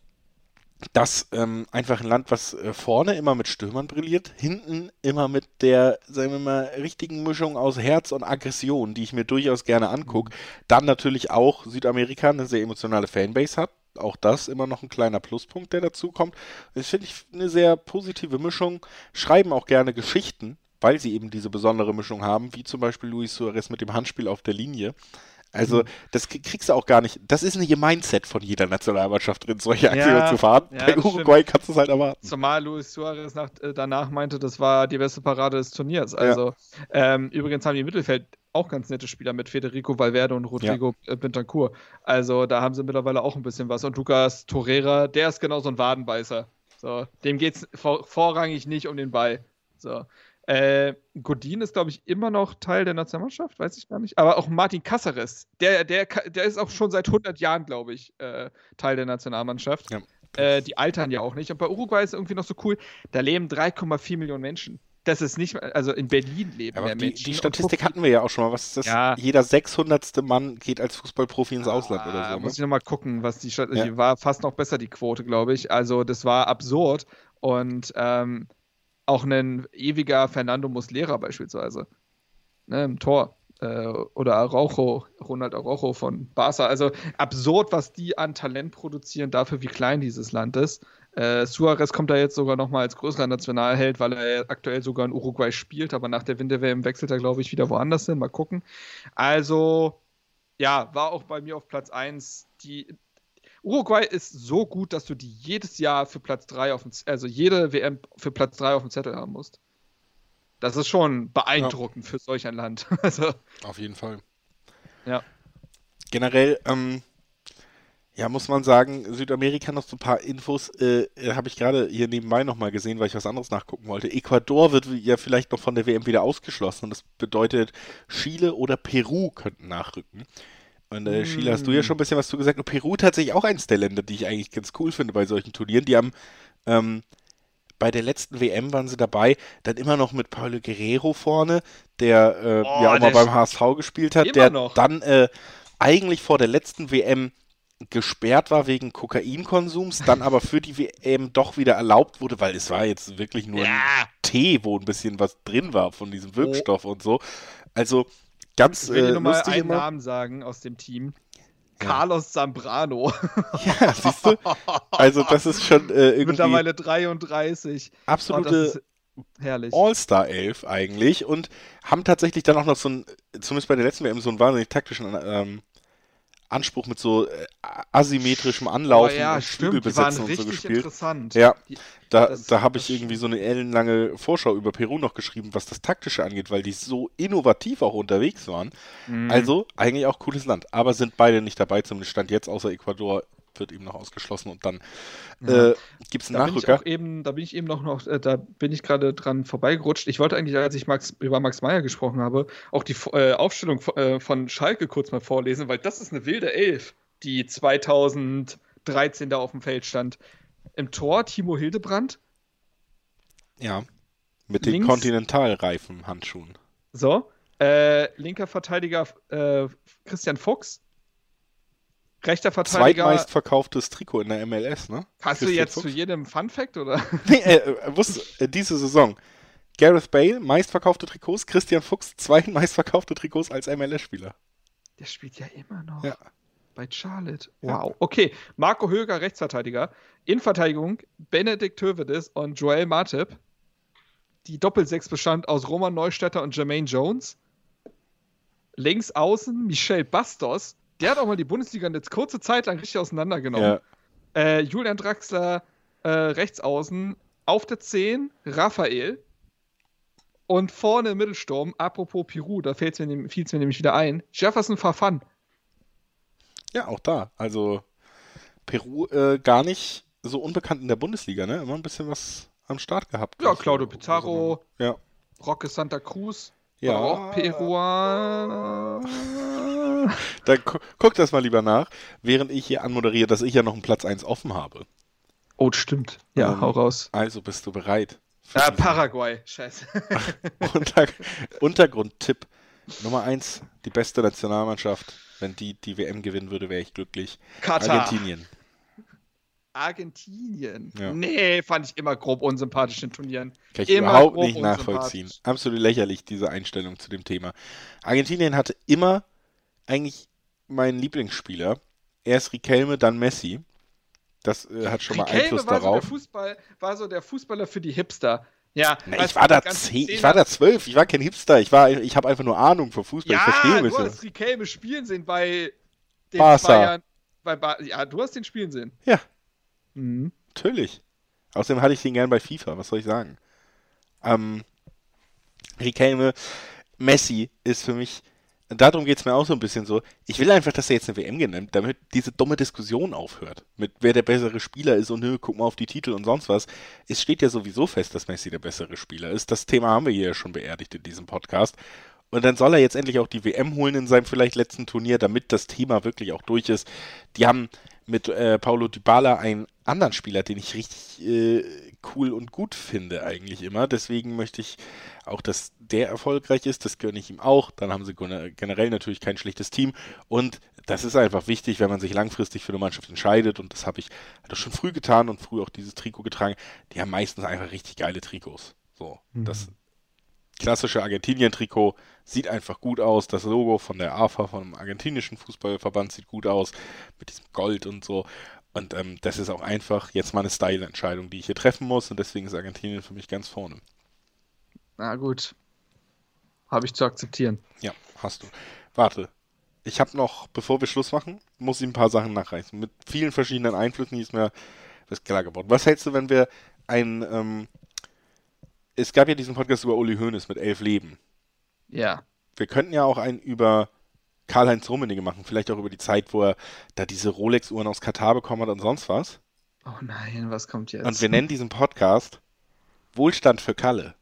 das ähm, einfach ein Land, was äh, vorne immer mit Stürmern brilliert, hinten immer mit der, sagen wir mal, richtigen Mischung aus Herz und Aggression, die ich mir durchaus gerne angucke. Dann natürlich auch Südamerika eine sehr emotionale Fanbase hat. Auch das immer noch ein kleiner Pluspunkt, der dazu kommt. Das finde ich eine sehr positive Mischung. Schreiben auch gerne Geschichten, weil sie eben diese besondere Mischung haben, wie zum Beispiel Luis Suarez mit dem Handspiel auf der Linie. Also, das kriegst du auch gar nicht. Das ist nicht ihr Mindset von jeder Nationalmannschaft drin, solche Aktionen Ja, zu fahren. ja, Bei das Uruguay kannst du es halt erwarten. Zumal Luis Suarez nach, äh, danach meinte, das war die beste Parade des Turniers. Also, ähm, übrigens haben die im Mittelfeld auch ganz nette Spieler mit Federico Valverde und Rodrigo äh, Bentancur. Also, da haben sie mittlerweile auch ein bisschen was. Und Lucas Torreira, der ist genau so ein Wadenbeißer. So, dem geht es vor, vorrangig nicht um den Ball. So. Äh, Godin ist, glaube ich, immer noch Teil der Nationalmannschaft, weiß ich gar nicht. Aber auch Martin Cáceres, der, der, der ist auch schon seit hundert Jahren, glaube ich, äh, Teil der Nationalmannschaft. Ja. Äh, die altern ja auch nicht. Und bei Uruguay ist irgendwie noch so cool, da leben drei Komma vier Millionen Menschen. Das ist nicht, also in Berlin leben Aber mehr die, Menschen. die Und Statistik guck, hatten wir ja auch schon mal. Was ist das? Ja. Jeder sechshundertste Mann geht als Fußballprofi ins Ausland ah, oder so. Muss Ne? ich nochmal gucken, was die Statistik Ja. war. Fast noch besser die Quote, glaube ich. Also das war absurd. Und ähm, auch ein ewiger Fernando Muslera beispielsweise. Ne, im Tor. Äh, oder Araujo, Ronald Araujo von Barca. Also absurd, was die an Talent produzieren, dafür, wie klein dieses Land ist. Äh, Suarez kommt da jetzt sogar nochmal als größerer Nationalheld, weil er aktuell sogar in Uruguay spielt, aber nach der Winter-W M wechselt er, glaube ich, wieder woanders hin. Mal gucken. Also, ja, war auch bei mir auf Platz eins. Die Uruguay ist so gut, dass du die jedes Jahr für Platz drei auf dem, Z- also jede W M für Platz drei auf dem Zettel haben musst. Das ist schon beeindruckend für solch ein Land. Also, Auf jeden Fall. ja. Generell, ähm, ja, muss man sagen, Südamerika noch so ein paar Infos, äh, habe ich gerade hier nebenbei nochmal gesehen, weil ich was anderes nachgucken wollte. Ecuador wird ja vielleicht noch von der W M wieder ausgeschlossen und das bedeutet, Chile oder Peru könnten nachrücken. Und äh, Chile hast du ja schon ein bisschen was zu gesagt. Und Peru tatsächlich auch eins der Länder, die ich eigentlich ganz cool finde bei solchen Turnieren. Die haben ähm, bei der letzten W M waren sie dabei, dann immer noch mit Paulo Guerrero vorne, der äh, Oh, ja auch mal der beim sch- H S V gespielt hat, Immer der noch. dann äh, eigentlich vor der letzten W M gesperrt war wegen Kokainkonsums, dann aber für die W M doch wieder erlaubt wurde, weil es war jetzt wirklich nur ein Ja. Tee, wo ein bisschen was drin war von diesem Wirkstoff und so. Also ganz Ich will dir äh, nur mal lustig einen immer. Namen sagen aus dem Team. Carlos Zambrano. Ja, siehst du? Also das ist schon äh, irgendwie Mittlerweile dreiunddreißig. Oh, das absolute ist herrlich. All-Star-Elf eigentlich und haben tatsächlich dann auch noch so ein, zumindest bei der letzten W M, so einen wahnsinnig taktischen ähm, Anspruch mit so äh, asymmetrischem Anlaufen Oh ja, und stimmt, die waren Flügelbesetzen und so richtig gespielt. interessant. Ja, Die, da, das- da habe das ich irgendwie so eine ellenlange Vorschau über Peru noch geschrieben, was das Taktische angeht, weil die so innovativ auch unterwegs waren. Mhm. Also eigentlich auch cooles Land, aber sind beide nicht dabei, zumindest Stand jetzt, außer Ecuador wird eben noch ausgeschlossen und dann Ja. äh, gibt es einen Da bin, ich Nachrücker. auch eben, da bin ich eben noch, noch äh, da bin ich gerade dran vorbeigerutscht. Ich wollte eigentlich, als ich Max, über Max Meyer gesprochen habe, auch die äh, Aufstellung von, äh, von Schalke kurz mal vorlesen, weil das ist eine wilde Elf, die zweitausenddreizehn da auf dem Feld stand. Im Tor Timo Hildebrand, Ja, mit den Links- Kontinentalreifen-Handschuhen. so, äh, linker Verteidiger äh, Christian Fuchs, rechter Verteidiger. Zweitmeistverkauftes Trikot in der M L S, ne? Hast du Christian jetzt Fuchs. zu jedem Fun-Fact, oder? Nee, äh, äh, wusst, äh, diese Saison. Gareth Bale, meistverkaufte Trikots, Christian Fuchs, zwei meistverkaufte Trikots als M L S-Spieler. Der spielt ja immer noch. Ja. Bei Charlotte. Wow. Ja. Okay, Marco Höger, Rechtsverteidiger. Innenverteidigung Benedikt Hövedes und Joel Matip. Die Doppelsechs bestand aus Roman Neustädter und Jermaine Jones. Links außen Michel Bastos. Der hat auch mal die Bundesliga eine kurze Zeit lang richtig auseinandergenommen. Ja. Äh, Julian Draxler äh, rechts außen. Auf der zehn Raphael. Und vorne im Mittelsturm, apropos Peru, da fiel es mir, mir nämlich wieder ein, Jefferson Farfan. Ja, auch da. Also Peru äh, gar nicht so unbekannt in der Bundesliga, ne? Immer ein bisschen was am Start gehabt. Ja, Claudio Pizarro, so, ja. Roque Santa Cruz, ja. auch Peruaner. Dann gu- guck das mal lieber nach, während ich hier anmoderiere, dass ich ja noch einen Platz eins offen habe. Oh, stimmt. Ja, ähm, hau raus. Also bist du bereit? Ja, Paraguay. Scheiße. Unter- Untergrundtipp Nummer eins, die beste Nationalmannschaft. Wenn die die W M gewinnen würde, wäre ich glücklich. Katar. Argentinien. Argentinien? Ja. Nee, fand ich immer grob unsympathisch in Turnieren. Kann ich immer überhaupt nicht nachvollziehen. Absolut lächerlich, diese Einstellung zu dem Thema. Argentinien hatte immer eigentlich meinen Lieblingsspieler. Erst Riquelme, dann Messi. Das äh, hat schon Riquelme mal Einfluss war darauf. So der Fußball, war so der Fußballer für die Hipster. Ja, Na, ich war da zehn, ich war da zwölf, ich war kein Hipster, ich war, ich habe einfach nur Ahnung von Fußball, ja, ich verstehe du mich. hast Riquelme spielen sehen bei den Barca. Bayern. Bei ba- ja, du hast den spielen sehen. Ja, mhm. Natürlich. Außerdem hatte ich den gern bei FIFA, was soll ich sagen? Ähm, Riquelme, Messi ist für mich, darum geht es mir auch so ein bisschen so, ich will einfach, dass er jetzt eine W M gewinnt, damit diese dumme Diskussion aufhört, mit wer der bessere Spieler ist und nö, guck mal auf die Titel und sonst was. Es steht ja sowieso fest, dass Messi der bessere Spieler ist. Das Thema haben wir hier ja schon beerdigt in diesem Podcast. Und dann soll er jetzt endlich auch die W M holen in seinem vielleicht letzten Turnier, damit das Thema wirklich auch durch ist. Die haben mit äh, Paulo Dybala einen anderen Spieler, den ich richtig äh, cool und gut finde eigentlich immer. Deswegen möchte ich auch, dass der erfolgreich ist. Das gönne ich ihm auch. Dann haben sie generell natürlich kein schlechtes Team. Und das ist einfach wichtig, wenn man sich langfristig für eine Mannschaft entscheidet. Und das habe ich das schon früh getan und früh auch dieses Trikot getragen. Die haben meistens einfach richtig geile Trikots. So, mhm. Das klassische Argentinien-Trikot sieht einfach gut aus. Das Logo von der A F A, vom argentinischen Fußballverband, sieht gut aus. Mit diesem Gold und so. Und ähm, das ist auch einfach jetzt mal eine Style-Entscheidung, die ich hier treffen muss. Und deswegen ist Argentinien für mich ganz vorne. Na gut. Habe ich zu akzeptieren. Ja, hast du. Warte. Ich habe noch, bevor wir Schluss machen, muss ich ein paar Sachen nachreichen. Mit vielen verschiedenen Einflüssen, die ist mir das klar geworden. Was hältst du, wenn wir ein... Ähm, es gab ja diesen Podcast über Uli Hoeneß mit elf Leben. Ja. Wir könnten ja auch einen über Karl-Heinz Rummenigge machen. Vielleicht auch über die Zeit, wo er da diese Rolex-Uhren aus Katar bekommen hat und sonst was. Oh nein, was kommt jetzt? Und wir nennen diesen Podcast Wohlstand für Kalle.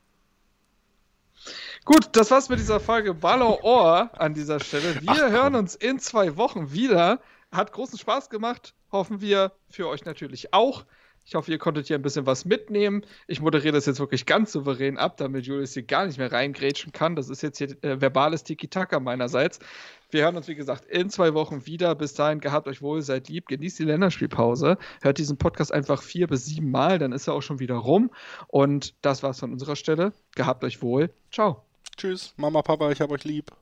Gut, das war's mit dieser Folge Ballon Ohr an dieser Stelle. Wir Ach, hören uns in zwei Wochen wieder. Hat großen Spaß gemacht. Hoffen wir für euch natürlich auch. Ich hoffe, ihr konntet hier ein bisschen was mitnehmen. Ich moderiere das jetzt wirklich ganz souverän ab, damit Julius hier gar nicht mehr reingrätschen kann. Das ist jetzt hier äh, verbales Tiki-Taka meinerseits. Wir hören uns, wie gesagt, in zwei Wochen wieder. Bis dahin, gehabt euch wohl, seid lieb, genießt die Länderspielpause. Hört diesen Podcast einfach vier bis sieben Mal, dann ist er auch schon wieder rum. Und das war's von unserer Stelle. Gehabt euch wohl. Ciao. Tschüss, Mama, Papa, ich hab euch lieb.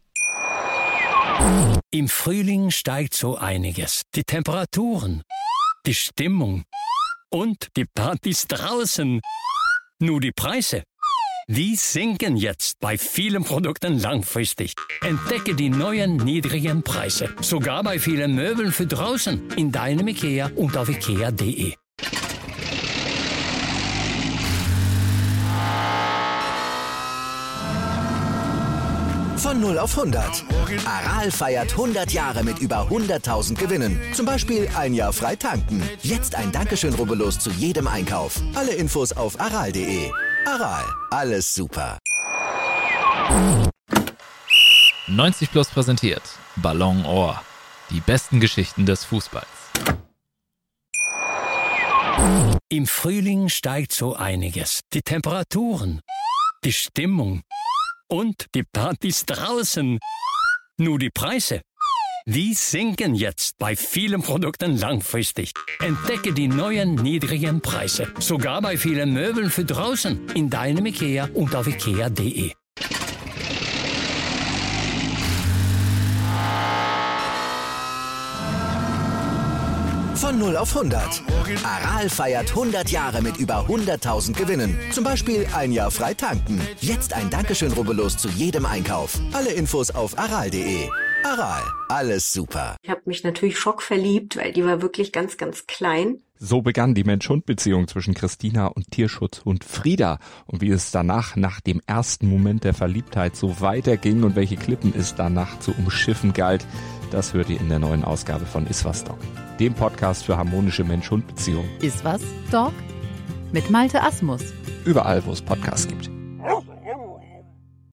Im Frühling steigt so einiges. Die Temperaturen, die Stimmung und die Partys draußen. Nur die Preise, die sinken jetzt bei vielen Produkten langfristig. Entdecke die neuen niedrigen Preise. Sogar bei vielen Möbeln für draußen. In deinem IKEA und auf ikea punkt de. Von null auf hundert. Aral feiert hundert Jahre mit über hunderttausend Gewinnen. Zum Beispiel ein Jahr frei tanken. Jetzt ein Dankeschön, rubbellos zu jedem Einkauf. Alle Infos auf aral punkt de. Aral, alles super. neunzig Plus präsentiert Ballon Ohr. Die besten Geschichten des Fußballs. Im Frühling steigt so einiges. Die Temperaturen, die Stimmung und die Partys draußen. Nur die Preise, die sinken jetzt bei vielen Produkten langfristig. Entdecke die neuen niedrigen Preise. Sogar bei vielen Möbeln für draußen. In deinem IKEA und auf ikea punkt de. null auf hundert. Aral feiert hundert Jahre mit über hunderttausend Gewinnen. Zum Beispiel ein Jahr frei tanken. Jetzt ein Dankeschön, rubbellos zu jedem Einkauf. Alle Infos auf aral punkt de. Aral, alles super. Ich habe mich natürlich schockverliebt, weil die war wirklich ganz, ganz klein. So begann die Mensch-Hund-Beziehung zwischen Christina und Tierschutzhund Frieda. Und wie es danach, nach dem ersten Moment der Verliebtheit, so weiterging und welche Klippen es danach zu umschiffen galt, das hört ihr in der neuen Ausgabe von Iswas Dog, dem Podcast für harmonische Mensch-Hund-Beziehungen. Iswas Dog? Mit Malte Asmus. Überall, wo es Podcasts gibt.